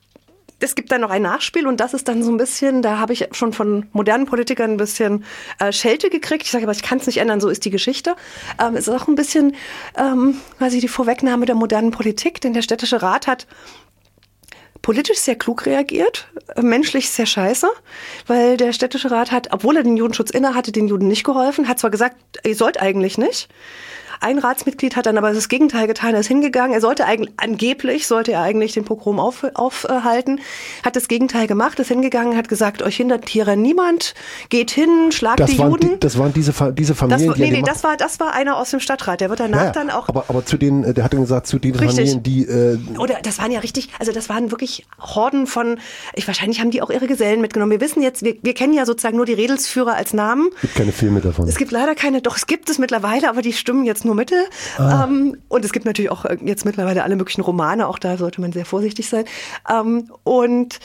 es gibt dann noch ein Nachspiel und das ist dann so ein bisschen, da habe ich schon von modernen Politikern ein bisschen äh, Schelte gekriegt. Ich sage aber, ich kann es nicht ändern, so ist die Geschichte. Ähm, es ist auch ein bisschen ähm, quasi die Vorwegnahme der modernen Politik, denn der städtische Rat hat politisch sehr klug reagiert, menschlich sehr scheiße, weil der städtische Rat hat, obwohl er den Judenschutz inne hatte, den Juden nicht geholfen, hat zwar gesagt, ihr sollt eigentlich nicht. Ein Ratsmitglied hat dann aber das Gegenteil getan, er ist hingegangen, er sollte eigentlich, angeblich sollte er eigentlich den Pogrom auf, aufhalten, hat das Gegenteil gemacht, ist hingegangen, hat gesagt, euch hindert hier niemand, geht hin, schlagt das die waren Juden. Die, das waren diese, diese Familien, das, die... Nee, nee, das war, das war einer aus dem Stadtrat, der wird danach ja, dann auch... Aber, aber zu den, der hat dann gesagt, zu den richtig. Familien, die... Äh, Oder das waren ja richtig, also das waren wirklich Horden von, ich, wahrscheinlich haben die auch ihre Gesellen mitgenommen. Wir wissen jetzt, wir, wir kennen ja sozusagen nur die Redelsführer als Namen. Es gibt keine Filme davon. Es gibt leider keine, doch es gibt es mittlerweile, aber die stimmen jetzt nur mittel. Ah. Ähm, und es gibt natürlich auch jetzt mittlerweile alle möglichen Romane, auch da sollte man sehr vorsichtig sein. Ähm, und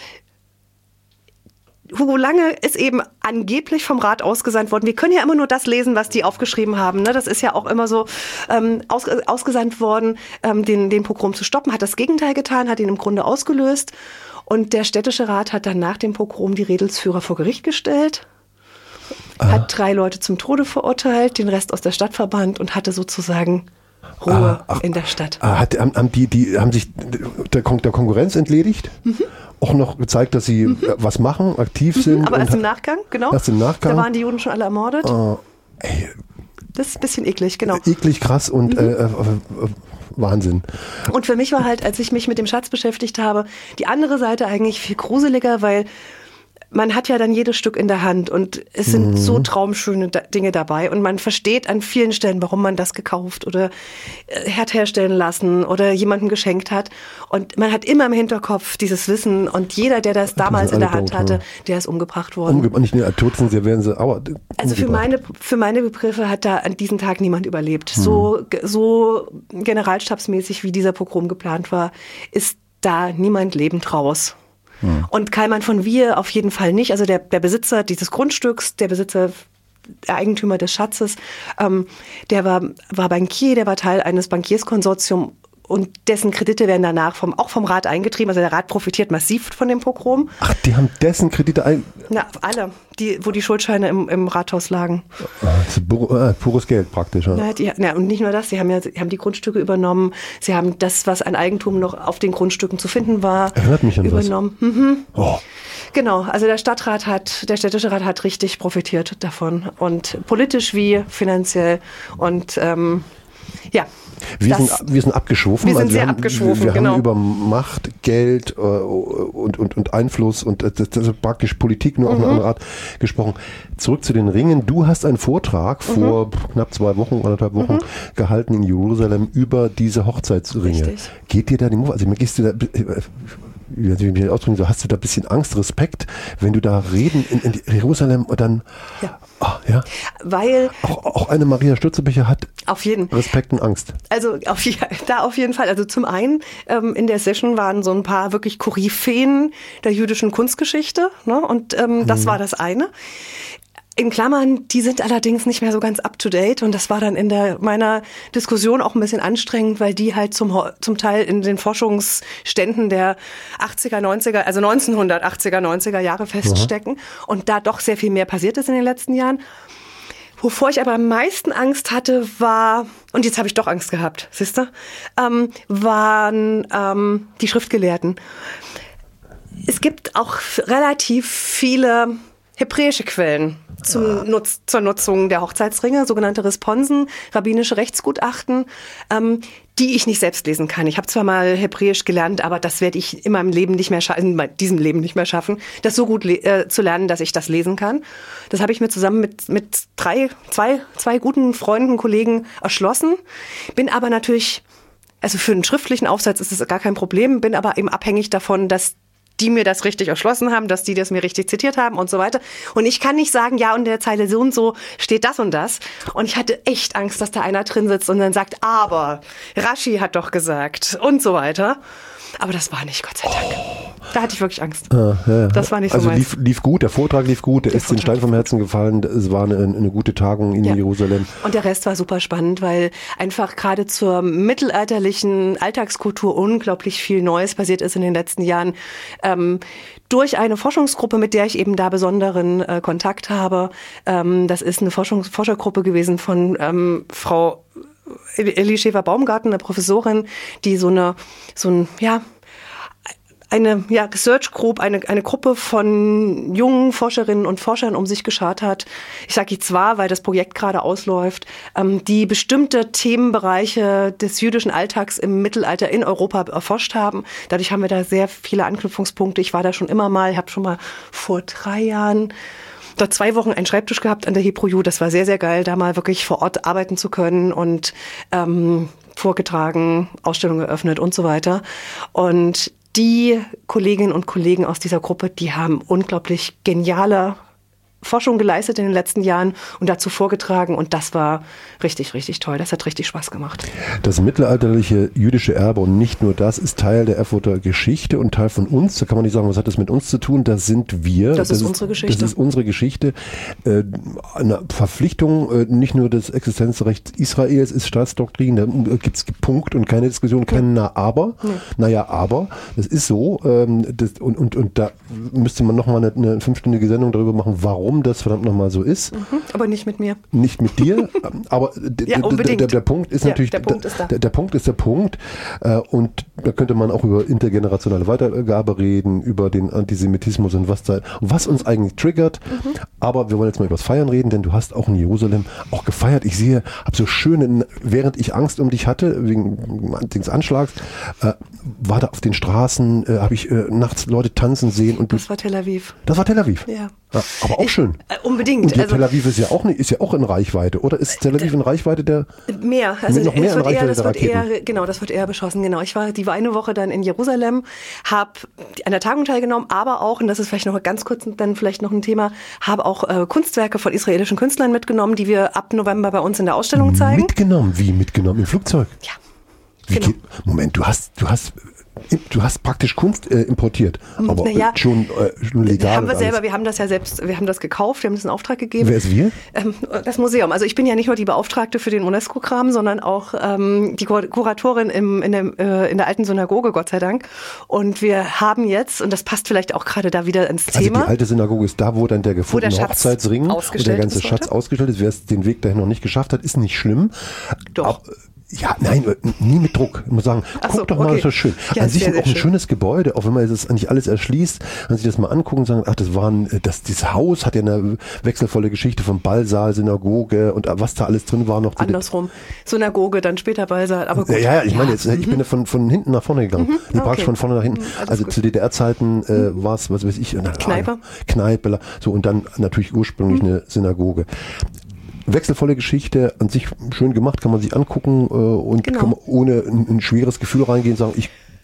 Hugo Lange ist eben angeblich vom Rat ausgesandt worden. Wir können ja immer nur das lesen, was die aufgeschrieben haben. Ne? Das ist ja auch immer so ähm, aus, ausgesandt worden, ähm, den, den Pogrom zu stoppen. Hat das Gegenteil getan, hat ihn im Grunde ausgelöst. Und der städtische Rat hat dann nach dem Pogrom die Redelsführer vor Gericht gestellt. Ah. Hat drei Leute zum Tode verurteilt, den Rest aus der Stadt verbannt und hatte sozusagen Ruhe ah, ach, in der Stadt. Ah, hat, haben, die, die, haben sich der, Kon- der Konkurrenz entledigt? Mhm. Auch noch gezeigt, dass sie mhm. was machen, aktiv mhm, sind. Aber erst im Nachgang, genau. Erst im Nachgang. Da waren die Juden schon alle ermordet. Uh, ey. Das ist ein bisschen eklig, genau. Eklig, krass und mhm. äh, äh, Wahnsinn. Und für mich war halt, als ich mich mit dem Schatz beschäftigt habe, die andere Seite eigentlich viel gruseliger, weil man hat ja dann jedes Stück in der Hand und es sind mhm. so traumschöne Dinge dabei und man versteht an vielen Stellen, warum man das gekauft oder hat herstellen lassen oder jemandem geschenkt hat. Und man hat immer im Hinterkopf dieses Wissen und jeder, der das damals in der Hand tot, hatte, ja. der ist umgebracht worden. Umge- nicht nur tot sind sie, werden sie aber Also für meine, für meine Begriffe hat da an diesem Tag niemand überlebt. Mhm. So, so generalstabsmäßig, wie dieser Pogrom geplant war, ist da niemand lebend raus. Hm. Und Kallmann von Wir auf jeden Fall nicht. Also der, der Besitzer dieses Grundstücks, der Besitzer, der Eigentümer des Schatzes, ähm, der war, war Bankier, der war Teil eines Bankierskonsortiums und dessen Kredite werden danach vom, auch vom Rat eingetrieben. Also der Rat profitiert massiv von dem Pogrom. Ach, die haben dessen Kredite ein... Na, alle, die, wo die Schuldscheine im, im Rathaus lagen. Das ist pur, äh, pures Geld praktisch. Ja. Na, die, na, und nicht nur das, sie haben ja sie haben die Grundstücke übernommen. Sie haben das, was an Eigentum noch auf den Grundstücken zu finden war, erinnert mich an übernommen. Was. Mhm. Oh. Genau, also der Stadtrat hat, der städtische Rat hat richtig profitiert davon. Und politisch wie finanziell. Und ähm, ja. Wir sind, wir sind abgeschwofen. Wir sind also wir sehr haben, abgeschwofen, Wir genau. haben über Macht, Geld äh, und, und, und Einfluss und das, das ist praktisch Politik nur auf mhm. eine andere Art gesprochen. Zurück zu den Ringen. Du hast einen Vortrag mhm. vor knapp zwei Wochen, anderthalb Wochen mhm. gehalten in Jerusalem über diese Hochzeitsringe. Richtig. Geht dir da die Move? Also gehst du da... wie soll ich mich ausdrücken, so hast du da ein bisschen Angst, Respekt, wenn du da reden in, in Jerusalem und dann, ja. Ah, ja. Weil auch, auch eine Maria Stürzebecher hat auf jeden Respekt und Angst. Also auf, da auf jeden Fall. Also zum einen ähm, in der Session waren so ein paar wirklich Koryphäen der jüdischen Kunstgeschichte, ne? Und ähm, das hm. war das eine. In Klammern, die sind allerdings nicht mehr so ganz up to date und das war dann in der meiner Diskussion auch ein bisschen anstrengend, weil die halt zum zum Teil in den Forschungsständen der achtziger, neunziger, also neunzehnhundertachtziger, neunziger Jahre feststecken ja. und da doch sehr viel mehr passiert ist in den letzten Jahren. Wovor ich aber am meisten Angst hatte, war, und jetzt habe ich doch Angst gehabt, siehst du, ähm, waren ähm, die Schriftgelehrten. Es gibt auch relativ viele hebräische Quellen zum Nutz, zur Nutzung der Hochzeitsringe, sogenannte Responsen, rabbinische Rechtsgutachten, ähm, die ich nicht selbst lesen kann. Ich habe zwar mal Hebräisch gelernt, aber das werde ich in meinem Leben nicht mehr schaffen, in diesem Leben nicht mehr schaffen, das so gut äh, zu lernen, dass ich das lesen kann. Das habe ich mir zusammen mit mit drei, zwei, zwei guten Freunden, Kollegen erschlossen. Bin aber natürlich, also für einen schriftlichen Aufsatz ist es gar kein Problem, bin aber eben abhängig davon, dass die mir das richtig erschlossen haben, dass die das mir richtig zitiert haben und so weiter. Und ich kann nicht sagen, ja, und in der Zeile so und so steht das und das. Und ich hatte echt Angst, dass da einer drin sitzt und dann sagt, aber Rashi hat doch gesagt und so weiter. Aber das war nicht, Gott sei Dank. Oh. Da hatte ich wirklich Angst. Ah, ja. Das war nicht so Also meins. lief, lief gut, der Vortrag lief gut, der, der ist den Stein vom Herzen gefallen, es war eine, eine gute Tagung in ja. Jerusalem. Und der Rest war super spannend, weil einfach gerade zur mittelalterlichen Alltagskultur unglaublich viel Neues passiert ist in den letzten Jahren. Ähm, durch eine Forschungsgruppe, mit der ich eben da besonderen äh, Kontakt habe. Ähm, das ist eine Forschungs- Forschergruppe gewesen von ähm, Frau Elischeva Baumgarten, eine Professorin, die so eine, so ein, ja, eine ja, Research Group, eine, eine Gruppe von jungen Forscherinnen und Forschern um sich geschart hat. Ich sage jetzt zwar, weil das Projekt gerade ausläuft, ähm, die bestimmte Themenbereiche des jüdischen Alltags im Mittelalter in Europa erforscht haben. Dadurch haben wir da sehr viele Anknüpfungspunkte. Ich war da schon immer mal, ich habe schon mal vor drei Jahren dort zwei Wochen einen Schreibtisch gehabt an der HeproU. Das war sehr, sehr geil, da mal wirklich vor Ort arbeiten zu können und ähm, vorgetragen, Ausstellungen eröffnet und so weiter. Und die Kolleginnen und Kollegen aus dieser Gruppe, die haben unglaublich geniale Forschung geleistet in den letzten Jahren und dazu vorgetragen und das war richtig, richtig toll. Das hat richtig Spaß gemacht. Das mittelalterliche jüdische Erbe und nicht nur das ist Teil der Erfurter Geschichte und Teil von uns. Da kann man nicht sagen, was hat das mit uns zu tun? Das sind wir. Das, das ist unsere Geschichte. Das ist unsere Geschichte. Äh, eine Verpflichtung, äh, nicht nur des Existenzrechts Israels ist Staatsdoktrin, da gibt es Punkt und keine Diskussion, kein Na, aber. Nee. Naja, aber. Das ist so. Ähm, das, und, und, und da müsste man nochmal eine, eine fünfstündige Sendung darüber machen, warum das verdammt nochmal so ist. Mhm, aber nicht mit mir. Nicht mit dir, aber ja, der, der, der Punkt ist ja, natürlich, der Punkt ist da. Der, der Punkt ist der Punkt äh, und da könnte man auch über intergenerationale Weitergabe reden, über den Antisemitismus und was da, was uns eigentlich triggert, mhm. aber wir wollen jetzt mal über das Feiern reden, denn du hast auch in Jerusalem auch gefeiert. Ich sehe, habe so schön, während ich Angst um dich hatte, wegen des Anschlags, äh, war da auf den Straßen, äh, habe ich äh, nachts Leute tanzen sehen. Und das war Tel Aviv. Das war Tel Aviv? Ja. Ja, aber auch ich, schön. Äh, unbedingt. Und also, Tel Aviv ist ja auch nicht, ist ja auch in Reichweite, oder ist Tel Aviv in Reichweite der? Mehr, also noch mehr in Reichweite eher, das der wird Raketen? eher, genau, das wird eher beschossen. Genau, ich war die war eine Woche dann in Jerusalem, habe an der Tagung teilgenommen, aber auch, und das ist vielleicht noch ganz kurz, dann vielleicht noch ein Thema, habe auch äh, Kunstwerke von israelischen Künstlern mitgenommen, die wir ab November bei uns in der Ausstellung zeigen. Mitgenommen? Wie mitgenommen? Im Flugzeug? Ja. Wie Genau. geht, Moment, du hast, du hast Du hast praktisch Kunst äh, importiert, aber ja, schon, äh, schon legal. Haben wir selber, wir haben das ja selbst, wir haben das gekauft, wir haben das in Auftrag gegeben. Wer ist wir? Ähm, das Museum. Also ich bin ja nicht nur die Beauftragte für den UNESCO-Kram, sondern auch ähm, die Kuratorin im, in, der, äh, in der alten Synagoge, Gott sei Dank. Und wir haben jetzt, und das passt vielleicht auch gerade da wieder ins also Thema. Die alte Synagoge ist da, wo dann der gefundene der Hochzeitsring und der ganze Schatz ausgestellt ist. Wer es den Weg dahin noch nicht geschafft hat, ist nicht schlimm. Doch. Aber, ja, nein, nie mit Druck. Ich muss sagen, Ach guck so, doch mal, okay. das ist schön. Ja, An sich sehr, auch sehr ein schönes Gebäude, auch wenn man das nicht alles erschließt, wenn sich das mal angucken und sagen, ach, das waren, das, dieses Haus hat ja eine wechselvolle Geschichte von Ballsaal, Synagoge und was da alles drin war noch. Andersrum. Synagoge, dann später Ballsaal, aber gut. Ja, ja, ich meine jetzt, ich bin ja von, von hinten nach vorne gegangen. Mhm, okay. Praktisch von vorne nach hinten. Alles also gut. Zu D D R-Zeiten äh, war es, was weiß ich. Kneipe. Kneipe, so und dann natürlich ursprünglich mhm. eine Synagoge. Wechselvolle Geschichte, an sich schön gemacht, kann man sich angucken äh, und genau. kann man ohne ein, ein schweres Gefühl reingehen und sagen, ich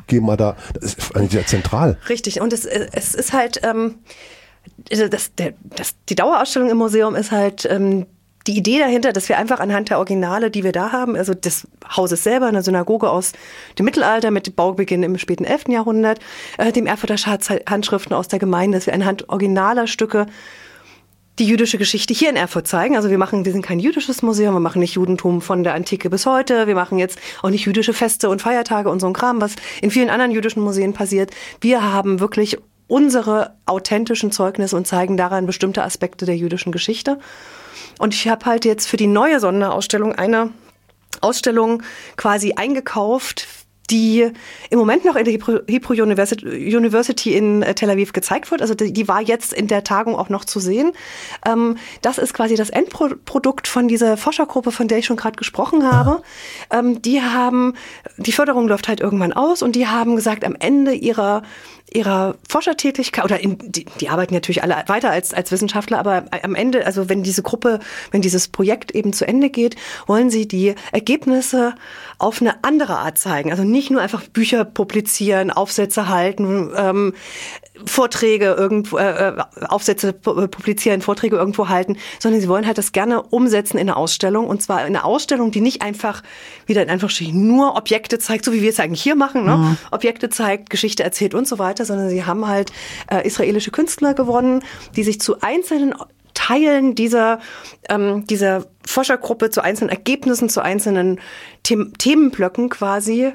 geh mal da. Das ist eigentlich sehr zentral. Richtig. Und es, es ist halt, ähm, das, der, das, die Dauerausstellung im Museum ist halt ähm, die Idee dahinter, dass wir einfach anhand der Originale, die wir da haben, also des Hauses selber, eine Synagoge aus dem Mittelalter mit Baubeginn im späten elften Jahrhundert, äh, dem Erfurter Schatzhandschriften aus der Gemeinde, dass wir anhand originaler Stücke die jüdische Geschichte hier in Erfurt zeigen. Also wir machen, wir sind kein jüdisches Museum, wir machen nicht Judentum von der Antike bis heute, wir machen jetzt auch nicht jüdische Feste und Feiertage und so ein Kram, was in vielen anderen jüdischen Museen passiert. Wir haben wirklich unsere authentischen Zeugnisse und zeigen daran bestimmte Aspekte der jüdischen Geschichte. Und ich habe halt jetzt für die neue Sonderausstellung eine Ausstellung quasi eingekauft, die im Moment noch in der Hebrew University in Tel Aviv gezeigt wird. Also die, die war jetzt in der Tagung auch noch zu sehen. Ähm, das ist quasi das Endprodukt von dieser Forschergruppe, von der ich schon gerade gesprochen habe. Ähm, die haben, die Förderung läuft halt irgendwann aus und die haben gesagt, am Ende ihrer ihrer Forschertätigkeit, oder in, die, die arbeiten natürlich alle weiter als, als Wissenschaftler, aber am Ende, also wenn diese Gruppe, wenn dieses Projekt eben zu Ende geht, wollen sie die Ergebnisse auf eine andere Art zeigen. Also nicht nur einfach Bücher publizieren, Aufsätze halten, ähm, Vorträge irgendwo, äh, Aufsätze publizieren, Vorträge irgendwo halten, sondern sie wollen halt das gerne umsetzen in eine Ausstellung, und zwar in eine Ausstellung, die nicht einfach wieder in Anführungsstrichen nur Objekte zeigt, so wie wir es eigentlich hier machen, ne? Mhm. Objekte zeigt, Geschichte erzählt und so weiter, sondern sie haben halt äh, israelische Künstler gewonnen, die sich zu einzelnen Teilen dieser, ähm, dieser Forschergruppe, zu einzelnen Ergebnissen, zu einzelnen The- Themenblöcken quasi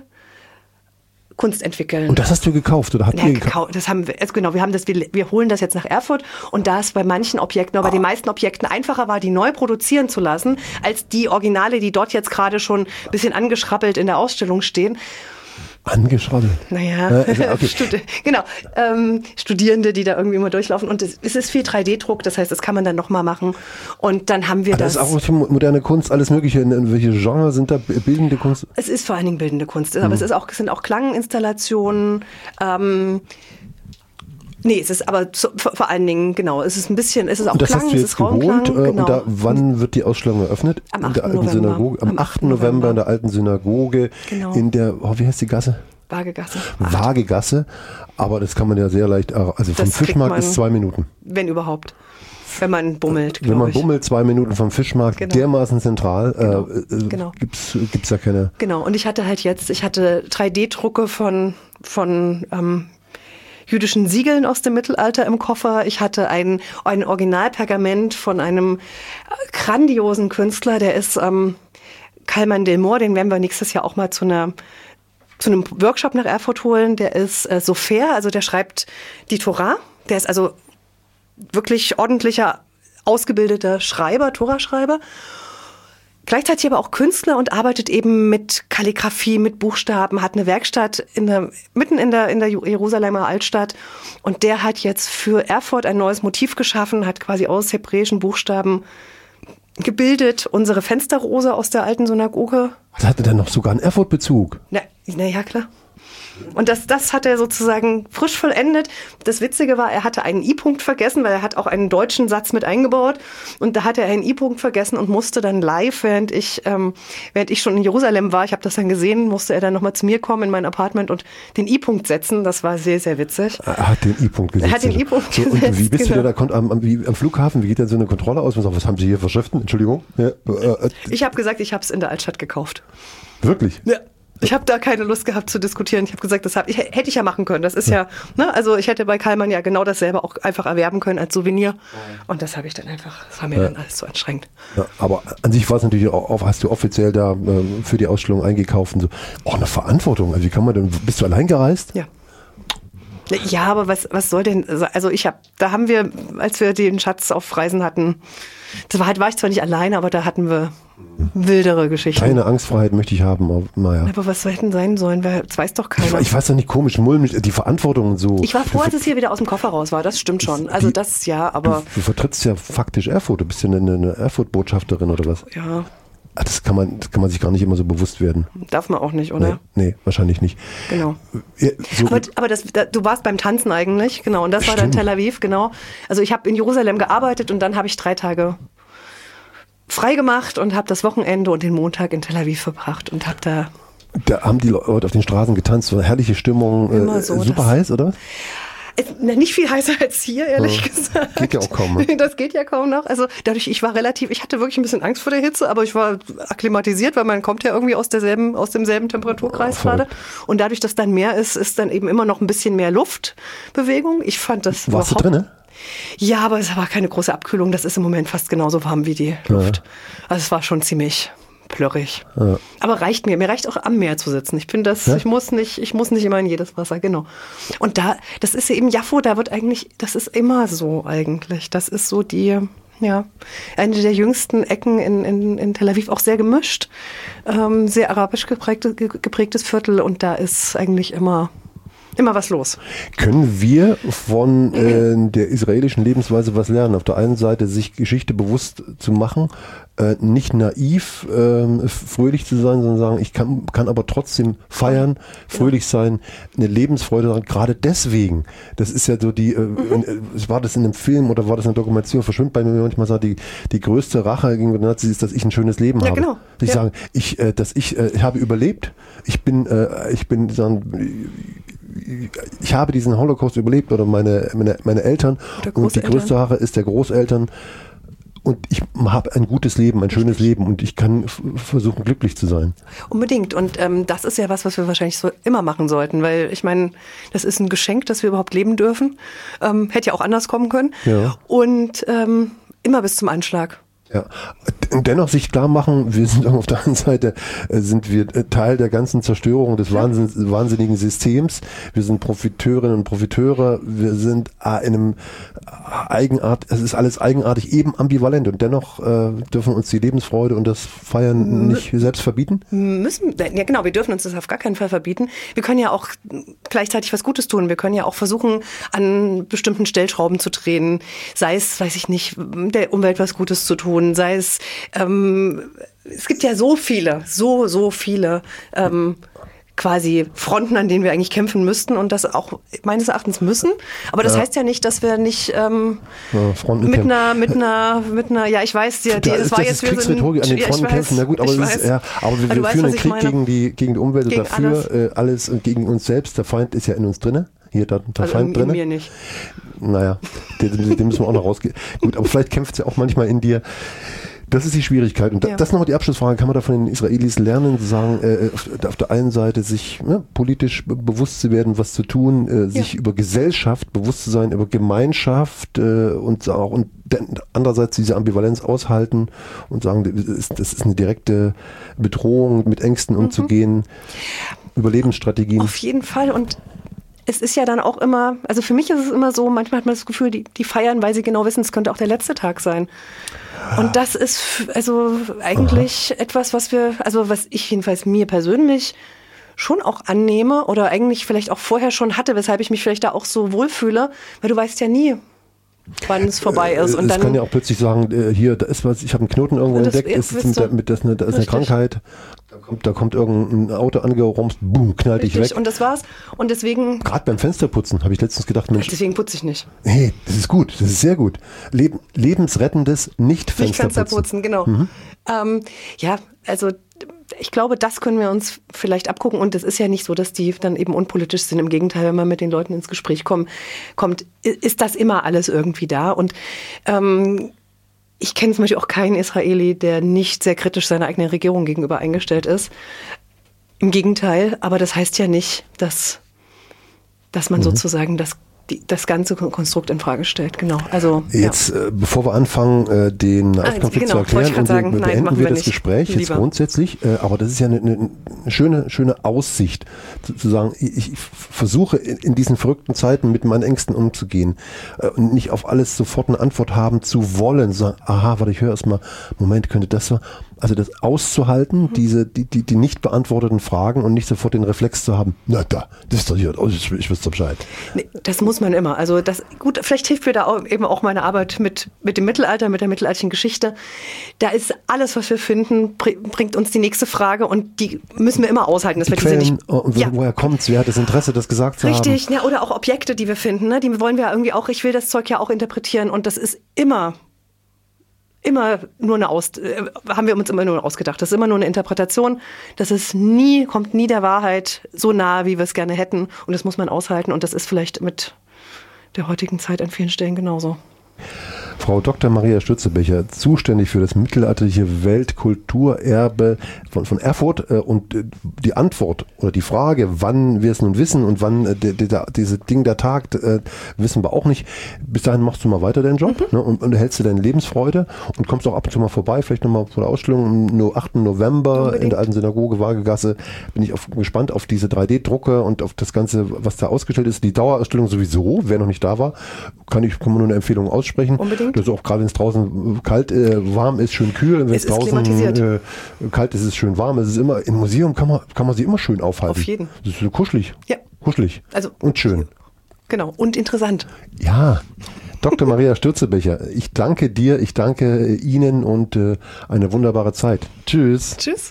Kunst entwickeln. Und das hast du gekauft oder habt ja, ihr gekauft? Das haben wir, also genau, wir haben das, wir, wir holen das jetzt nach Erfurt, und da es bei manchen Objekten, aber oh. bei den meisten Objekten einfacher war, die neu produzieren zu lassen, als die Originale, die dort jetzt gerade schon ein bisschen angeschrabbelt in der Ausstellung stehen. Angeschrabbelt? Naja, äh, okay. Studi- genau, ähm, Studierende, die da irgendwie mal durchlaufen, und es, es ist viel drei D Druck, das heißt, das kann man dann nochmal machen, und dann haben wir ah, das. Das ist auch moderne Kunst, alles mögliche, in, in welche Genres sind da bildende Kunst? Es ist vor allen Dingen bildende Kunst, aber hm. es ist auch, es sind auch Klanginstallationen, ähm, nee, es ist aber so, vor, vor allen Dingen, genau, es ist ein bisschen, es ist auch und das Klang, hast du jetzt es ist Raumklang. Geholt, äh, genau. Und da, wann wird die Ausstellung eröffnet? Am in der alten November. Synagoge. Am, Am achten November in der alten Synagoge, genau. in der, oh, wie heißt die Gasse? Waagegasse. Waagegasse, aber das kann man ja sehr leicht, also vom das Fischmarkt ist zwei Minuten. Wenn überhaupt. Wenn man bummelt, Wenn man ich. bummelt, zwei Minuten vom Fischmarkt, genau. dermaßen zentral, genau. äh, genau. gibt's, gibt's da keine. Genau, und ich hatte halt jetzt, ich hatte drei D Drucke von, von ähm, jüdischen Siegeln aus dem Mittelalter im Koffer. Ich hatte ein, ein Originalpergament von einem grandiosen Künstler, der ist ähm, Kalman Delmore, den werden wir nächstes Jahr auch mal zu einer zu einem Workshop nach Erfurt holen. Der ist äh, Sofer, also der schreibt die Torah. Der ist also wirklich ordentlicher, ausgebildeter Schreiber, Toraschreiber. Gleichzeitig aber auch Künstler und arbeitet eben mit Kalligraphie, mit Buchstaben, hat eine Werkstatt in der, mitten in der, in der Jerusalemer Altstadt. Und der hat jetzt für Erfurt ein neues Motiv geschaffen, hat quasi aus hebräischen Buchstaben gebildet unsere Fensterrose aus der alten Synagoge. Das hatte dann noch sogar einen Erfurt-Bezug. Na, na ja, klar. Und das, das hat er sozusagen frisch vollendet. Das Witzige war, er hatte einen I-Punkt vergessen, weil er hat auch einen deutschen Satz mit eingebaut. Und da hatte er einen I-Punkt vergessen und musste dann live, während ich, ähm, während ich schon in Jerusalem war, ich habe das dann gesehen, musste er dann nochmal zu mir kommen in mein Apartment und den I-Punkt setzen. Das war sehr, sehr witzig. Er hat den I-Punkt gesetzt. Er hat den I-Punkt so, gesetzt. Und wie bist genau. du da, da kommt am, am, am Flughafen, wie geht denn so eine Kontrolle aus? Was haben Sie hier für Schriften? Entschuldigung. Ja, äh, ich habe gesagt, ich habe es in der Altstadt gekauft. Wirklich? Ja. Ich habe da keine Lust gehabt zu diskutieren. Ich habe gesagt, das hab, ich, hätte ich ja machen können. Das ist ja, ne, also ich hätte bei Kalman ja genau dasselbe auch einfach erwerben können als Souvenir. Und das habe ich dann einfach, das war mir ja. dann alles zu anstrengend. Ja, aber an sich war es natürlich auch, hast du offiziell da äh, für die Ausstellung eingekauft und so. Auch eine Verantwortung. Also wie kann man denn, bist du allein gereist? Ja. Ja, aber was, was soll denn, also ich habe, da haben wir, als wir den Schatz auf Reisen hatten, das war halt, war ich zwar nicht alleine, aber da hatten wir wildere Geschichten. Keine Angstfreiheit möchte ich haben, aber naja. Aber was hätten sein sollen, das weiß doch keiner. Ich, ich weiß doch nicht, komisch, mulmig, die Verantwortung und so. Ich war froh, als es hier wieder aus dem Koffer raus war, das stimmt schon. Also die, das ja, aber... Du, du vertrittst ja faktisch Erfurt, du bist ja eine, eine Erfurt-Botschafterin oder was? Ja. Das kann man, das kann man sich gar nicht immer so bewusst werden. Darf man auch nicht, oder? Nee, nee wahrscheinlich nicht. Genau. Ja, so aber aber das, da, du warst beim Tanzen eigentlich, genau. Und das Stimmt. war dann Tel Aviv, genau. Also ich habe in Jerusalem gearbeitet und dann habe ich drei Tage frei gemacht und habe das Wochenende und den Montag in Tel Aviv verbracht und habe da Da haben die Leute auf den Straßen getanzt, war herrliche Stimmung, äh, so, super heiß, oder? Na, nicht viel heißer als hier, ehrlich ja, gesagt. Geht ja auch kaum. Ne? Das geht ja kaum noch. Also dadurch, ich war relativ, ich hatte wirklich ein bisschen Angst vor der Hitze, aber ich war akklimatisiert, weil man kommt ja irgendwie aus derselben, aus demselben Temperaturkreis oh, gerade. Und dadurch, dass dann mehr ist, ist dann eben immer noch ein bisschen mehr Luftbewegung. Ich fand das Warst du drin, ne? Ja, aber es war keine große Abkühlung. Das ist im Moment fast genauso warm wie die Luft. Ja. Also es war schon ziemlich plörrig. Ja. Aber reicht mir. Mir reicht auch am Meer zu sitzen. Ich finde das, ja? ich muss nicht, ich muss nicht immer in jedes Wasser, genau. Und da, das ist ja eben Jaffo, da wird eigentlich, das ist immer so eigentlich. Das ist so die, ja, eine der jüngsten Ecken in, in, in Tel Aviv, auch sehr gemischt. Ähm, sehr arabisch geprägte, geprägtes Viertel und da ist eigentlich immer Immer was los. Können wir von äh, der israelischen Lebensweise was lernen? Auf der einen Seite sich Geschichte bewusst zu machen, äh, nicht naiv, äh, fröhlich zu sein, sondern sagen, ich kann, kann aber trotzdem feiern, fröhlich sein, eine Lebensfreude haben. Gerade deswegen, das ist ja so die, äh, mhm. war das in einem Film oder war das in einer Dokumentation, verschwimmt bei mir manchmal, sagt, die, die größte Rache gegen die Nazis ist, dass ich ein schönes Leben ja, habe. Genau. Dass ich ja. sage, ich, äh, dass ich, äh, ich habe überlebt, ich bin, äh, ich bin, sagen, ich habe diesen Holocaust überlebt oder meine, meine, meine Eltern und die größte Sache ist der Großeltern und ich habe ein gutes Leben, ein schönes Leben und ich kann f- versuchen glücklich zu sein. Unbedingt und ähm, das ist ja was, was wir wahrscheinlich so immer machen sollten, weil ich meine, das ist ein Geschenk, dass wir überhaupt leben dürfen, ähm, hätte ja auch anders kommen können ja. und ähm, immer bis zum Anschlag. Ja, dennoch sich klar machen, wir sind auf der anderen Seite, äh, sind wir Teil der ganzen Zerstörung des Wahnsinn, wahnsinnigen Systems. Wir sind Profiteurinnen und Profiteure. Wir sind äh, in einem Eigenart, es ist alles eigenartig, eben ambivalent und dennoch äh, dürfen uns die Lebensfreude und das Feiern nicht selbst verbieten? Müssen, ja genau, wir dürfen uns das auf gar keinen Fall verbieten. Wir können ja auch gleichzeitig was Gutes tun. Wir können ja auch versuchen, an bestimmten Stellschrauben zu drehen. Sei es, weiß ich nicht, der Umwelt was Gutes zu tun. Sei es, ähm, es gibt ja so viele, so, so viele ähm, quasi Fronten, an denen wir eigentlich kämpfen müssten und das auch meines Erachtens müssen. Aber das ja. heißt ja nicht, dass wir nicht ähm, ja, mit einer, mit einer, mit einer, ja ich weiß, die, die, da, das war das jetzt ist Kriegsrhetorik an den Fronten ja, kämpfen, na gut, aber, das ist, ja, aber wir, wir weißt, führen einen Krieg gegen die, gegen die Umwelt gegen dafür, alles. Äh, alles und gegen uns selbst. Der Feind ist ja in uns drinne. Hier, da, der also Feind in, in drin. mir nicht. Naja, dem, dem müssen wir auch noch rausgehen. Gut, aber vielleicht kämpft es ja auch manchmal in dir. Das ist die Schwierigkeit. Und ja. das ist nochmal die Abschlussfrage. Kann man da von den Israelis lernen, zu sagen, äh, auf, auf der einen Seite sich ne, politisch be- bewusst zu werden, was zu tun, äh, sich ja. über Gesellschaft bewusst zu sein, über Gemeinschaft äh, und auch und andererseits diese Ambivalenz aushalten und sagen, das ist, das ist eine direkte Bedrohung, mit Ängsten mhm. umzugehen, Überlebensstrategien. Auf jeden Fall. Und es ist ja dann auch immer, also für mich ist es immer so, manchmal hat man das Gefühl, die, die feiern, weil sie genau wissen, es könnte auch der letzte Tag sein. Und das ist also eigentlich Aha. etwas, was wir, also was ich jedenfalls mir persönlich schon auch annehme oder eigentlich vielleicht auch vorher schon hatte, weshalb ich mich vielleicht da auch so wohlfühle, weil du weißt ja nie, wann es vorbei ist. Und es dann kann ja auch plötzlich sagen, äh, hier, da ist was, ich habe einen Knoten irgendwo das, entdeckt, ist, mit, mit, das, eine, da ist eine Krankheit, da kommt, da kommt irgendein Auto angeromst, boom, knallt dich weg. Und das war's. Und deswegen... Gerade beim Fensterputzen habe ich letztens gedacht, Mensch... Deswegen putze ich nicht. Hey, das ist gut, das ist sehr gut. Leb, lebensrettendes Nicht-Fensterputzen. Nicht Fensterputzen, genau. Mhm. Ähm, ja, also... Ich glaube, das können wir uns vielleicht abgucken. Und es ist ja nicht so, dass die dann eben unpolitisch sind. Im Gegenteil, wenn man mit den Leuten ins Gespräch kommt, kommt ist das immer alles irgendwie da. Und ähm, ich kenne zum Beispiel auch keinen Israeli, der nicht sehr kritisch seiner eigenen Regierung gegenüber eingestellt ist. Im Gegenteil, aber das heißt ja nicht, dass, dass man mhm. sozusagen das Die, das ganze Konstrukt in Frage stellt, genau. Also jetzt, ja. äh, bevor wir anfangen, äh, den Nahostkonflikt genau, zu erklären, und sagen, wir, nein, beenden wir, wir das nicht. Gespräch Lieber. jetzt grundsätzlich. Äh, aber das ist ja eine, eine schöne, schöne Aussicht, zu, zu sagen, ich, ich versuche in, in diesen verrückten Zeiten mit meinen Ängsten umzugehen äh, und nicht auf alles sofort eine Antwort haben zu wollen. Sagen, aha, warte, ich höre erst mal, Moment, könnte das so. Also das auszuhalten, mhm. diese, die, die, die nicht beantworteten Fragen und nicht sofort den Reflex zu haben, na da, das ist doch hier, ich, ich weiß doch Bescheid. Nee, das muss man immer. Also das, gut, vielleicht hilft mir da auch, eben auch meine Arbeit mit, mit dem Mittelalter, mit der mittelalterlichen Geschichte. Da ist alles, was wir finden, bringt uns die nächste Frage und die müssen wir immer aushalten. Dass die wir Quellen, diese nicht, und ja. woher kommt's, wer hat das Interesse, das gesagt zu Richtig, haben? Richtig, ja, oder auch Objekte, die wir finden, ne? Die wollen wir irgendwie auch, ich will das Zeug ja auch interpretieren und das ist immer immer nur eine Aus, äh, haben wir uns immer nur ausgedacht. Das ist immer nur eine Interpretation. Das ist nie, kommt nie der Wahrheit so nahe, wie wir es gerne hätten. Und das muss man aushalten. Und das ist vielleicht mit der heutigen Zeit an vielen Stellen genauso. Frau Doktor Maria Stürzebecher, zuständig für das mittelalterliche Weltkulturerbe von, von Erfurt, äh, und äh, die Antwort oder die Frage, wann wir es nun wissen und wann äh, de, de, de, diese Ding der Tag, äh, wissen wir auch nicht. Bis dahin machst du mal weiter deinen Job, mhm. ne, und, und hältst du deine Lebensfreude und kommst auch ab und zu mal vorbei, vielleicht nochmal vor der Ausstellung am achten November Unbedingt. In der alten Synagoge Waagegasse. Bin ich auf, gespannt auf diese drei D-Drucke und auf das Ganze, was da ausgestellt ist. Die Dauerausstellung sowieso, wer noch nicht da war, kann ich kann man nur eine Empfehlung aussprechen. Unbedingt. Das ist auch gerade, wenn es draußen kalt, äh, warm ist, schön kühl. Wenn es draußen äh, kalt ist, ist es schön warm. Es ist immer, im Museum kann man, kann man sie immer schön aufhalten. Auf jeden. Das ist so kuschelig. Ja. Kuschelig. Also, und schön. Genau. Und interessant. Ja. Doktor Maria Stürzebecher, ich danke dir, ich danke Ihnen und äh, eine wunderbare Zeit. Tschüss. Tschüss.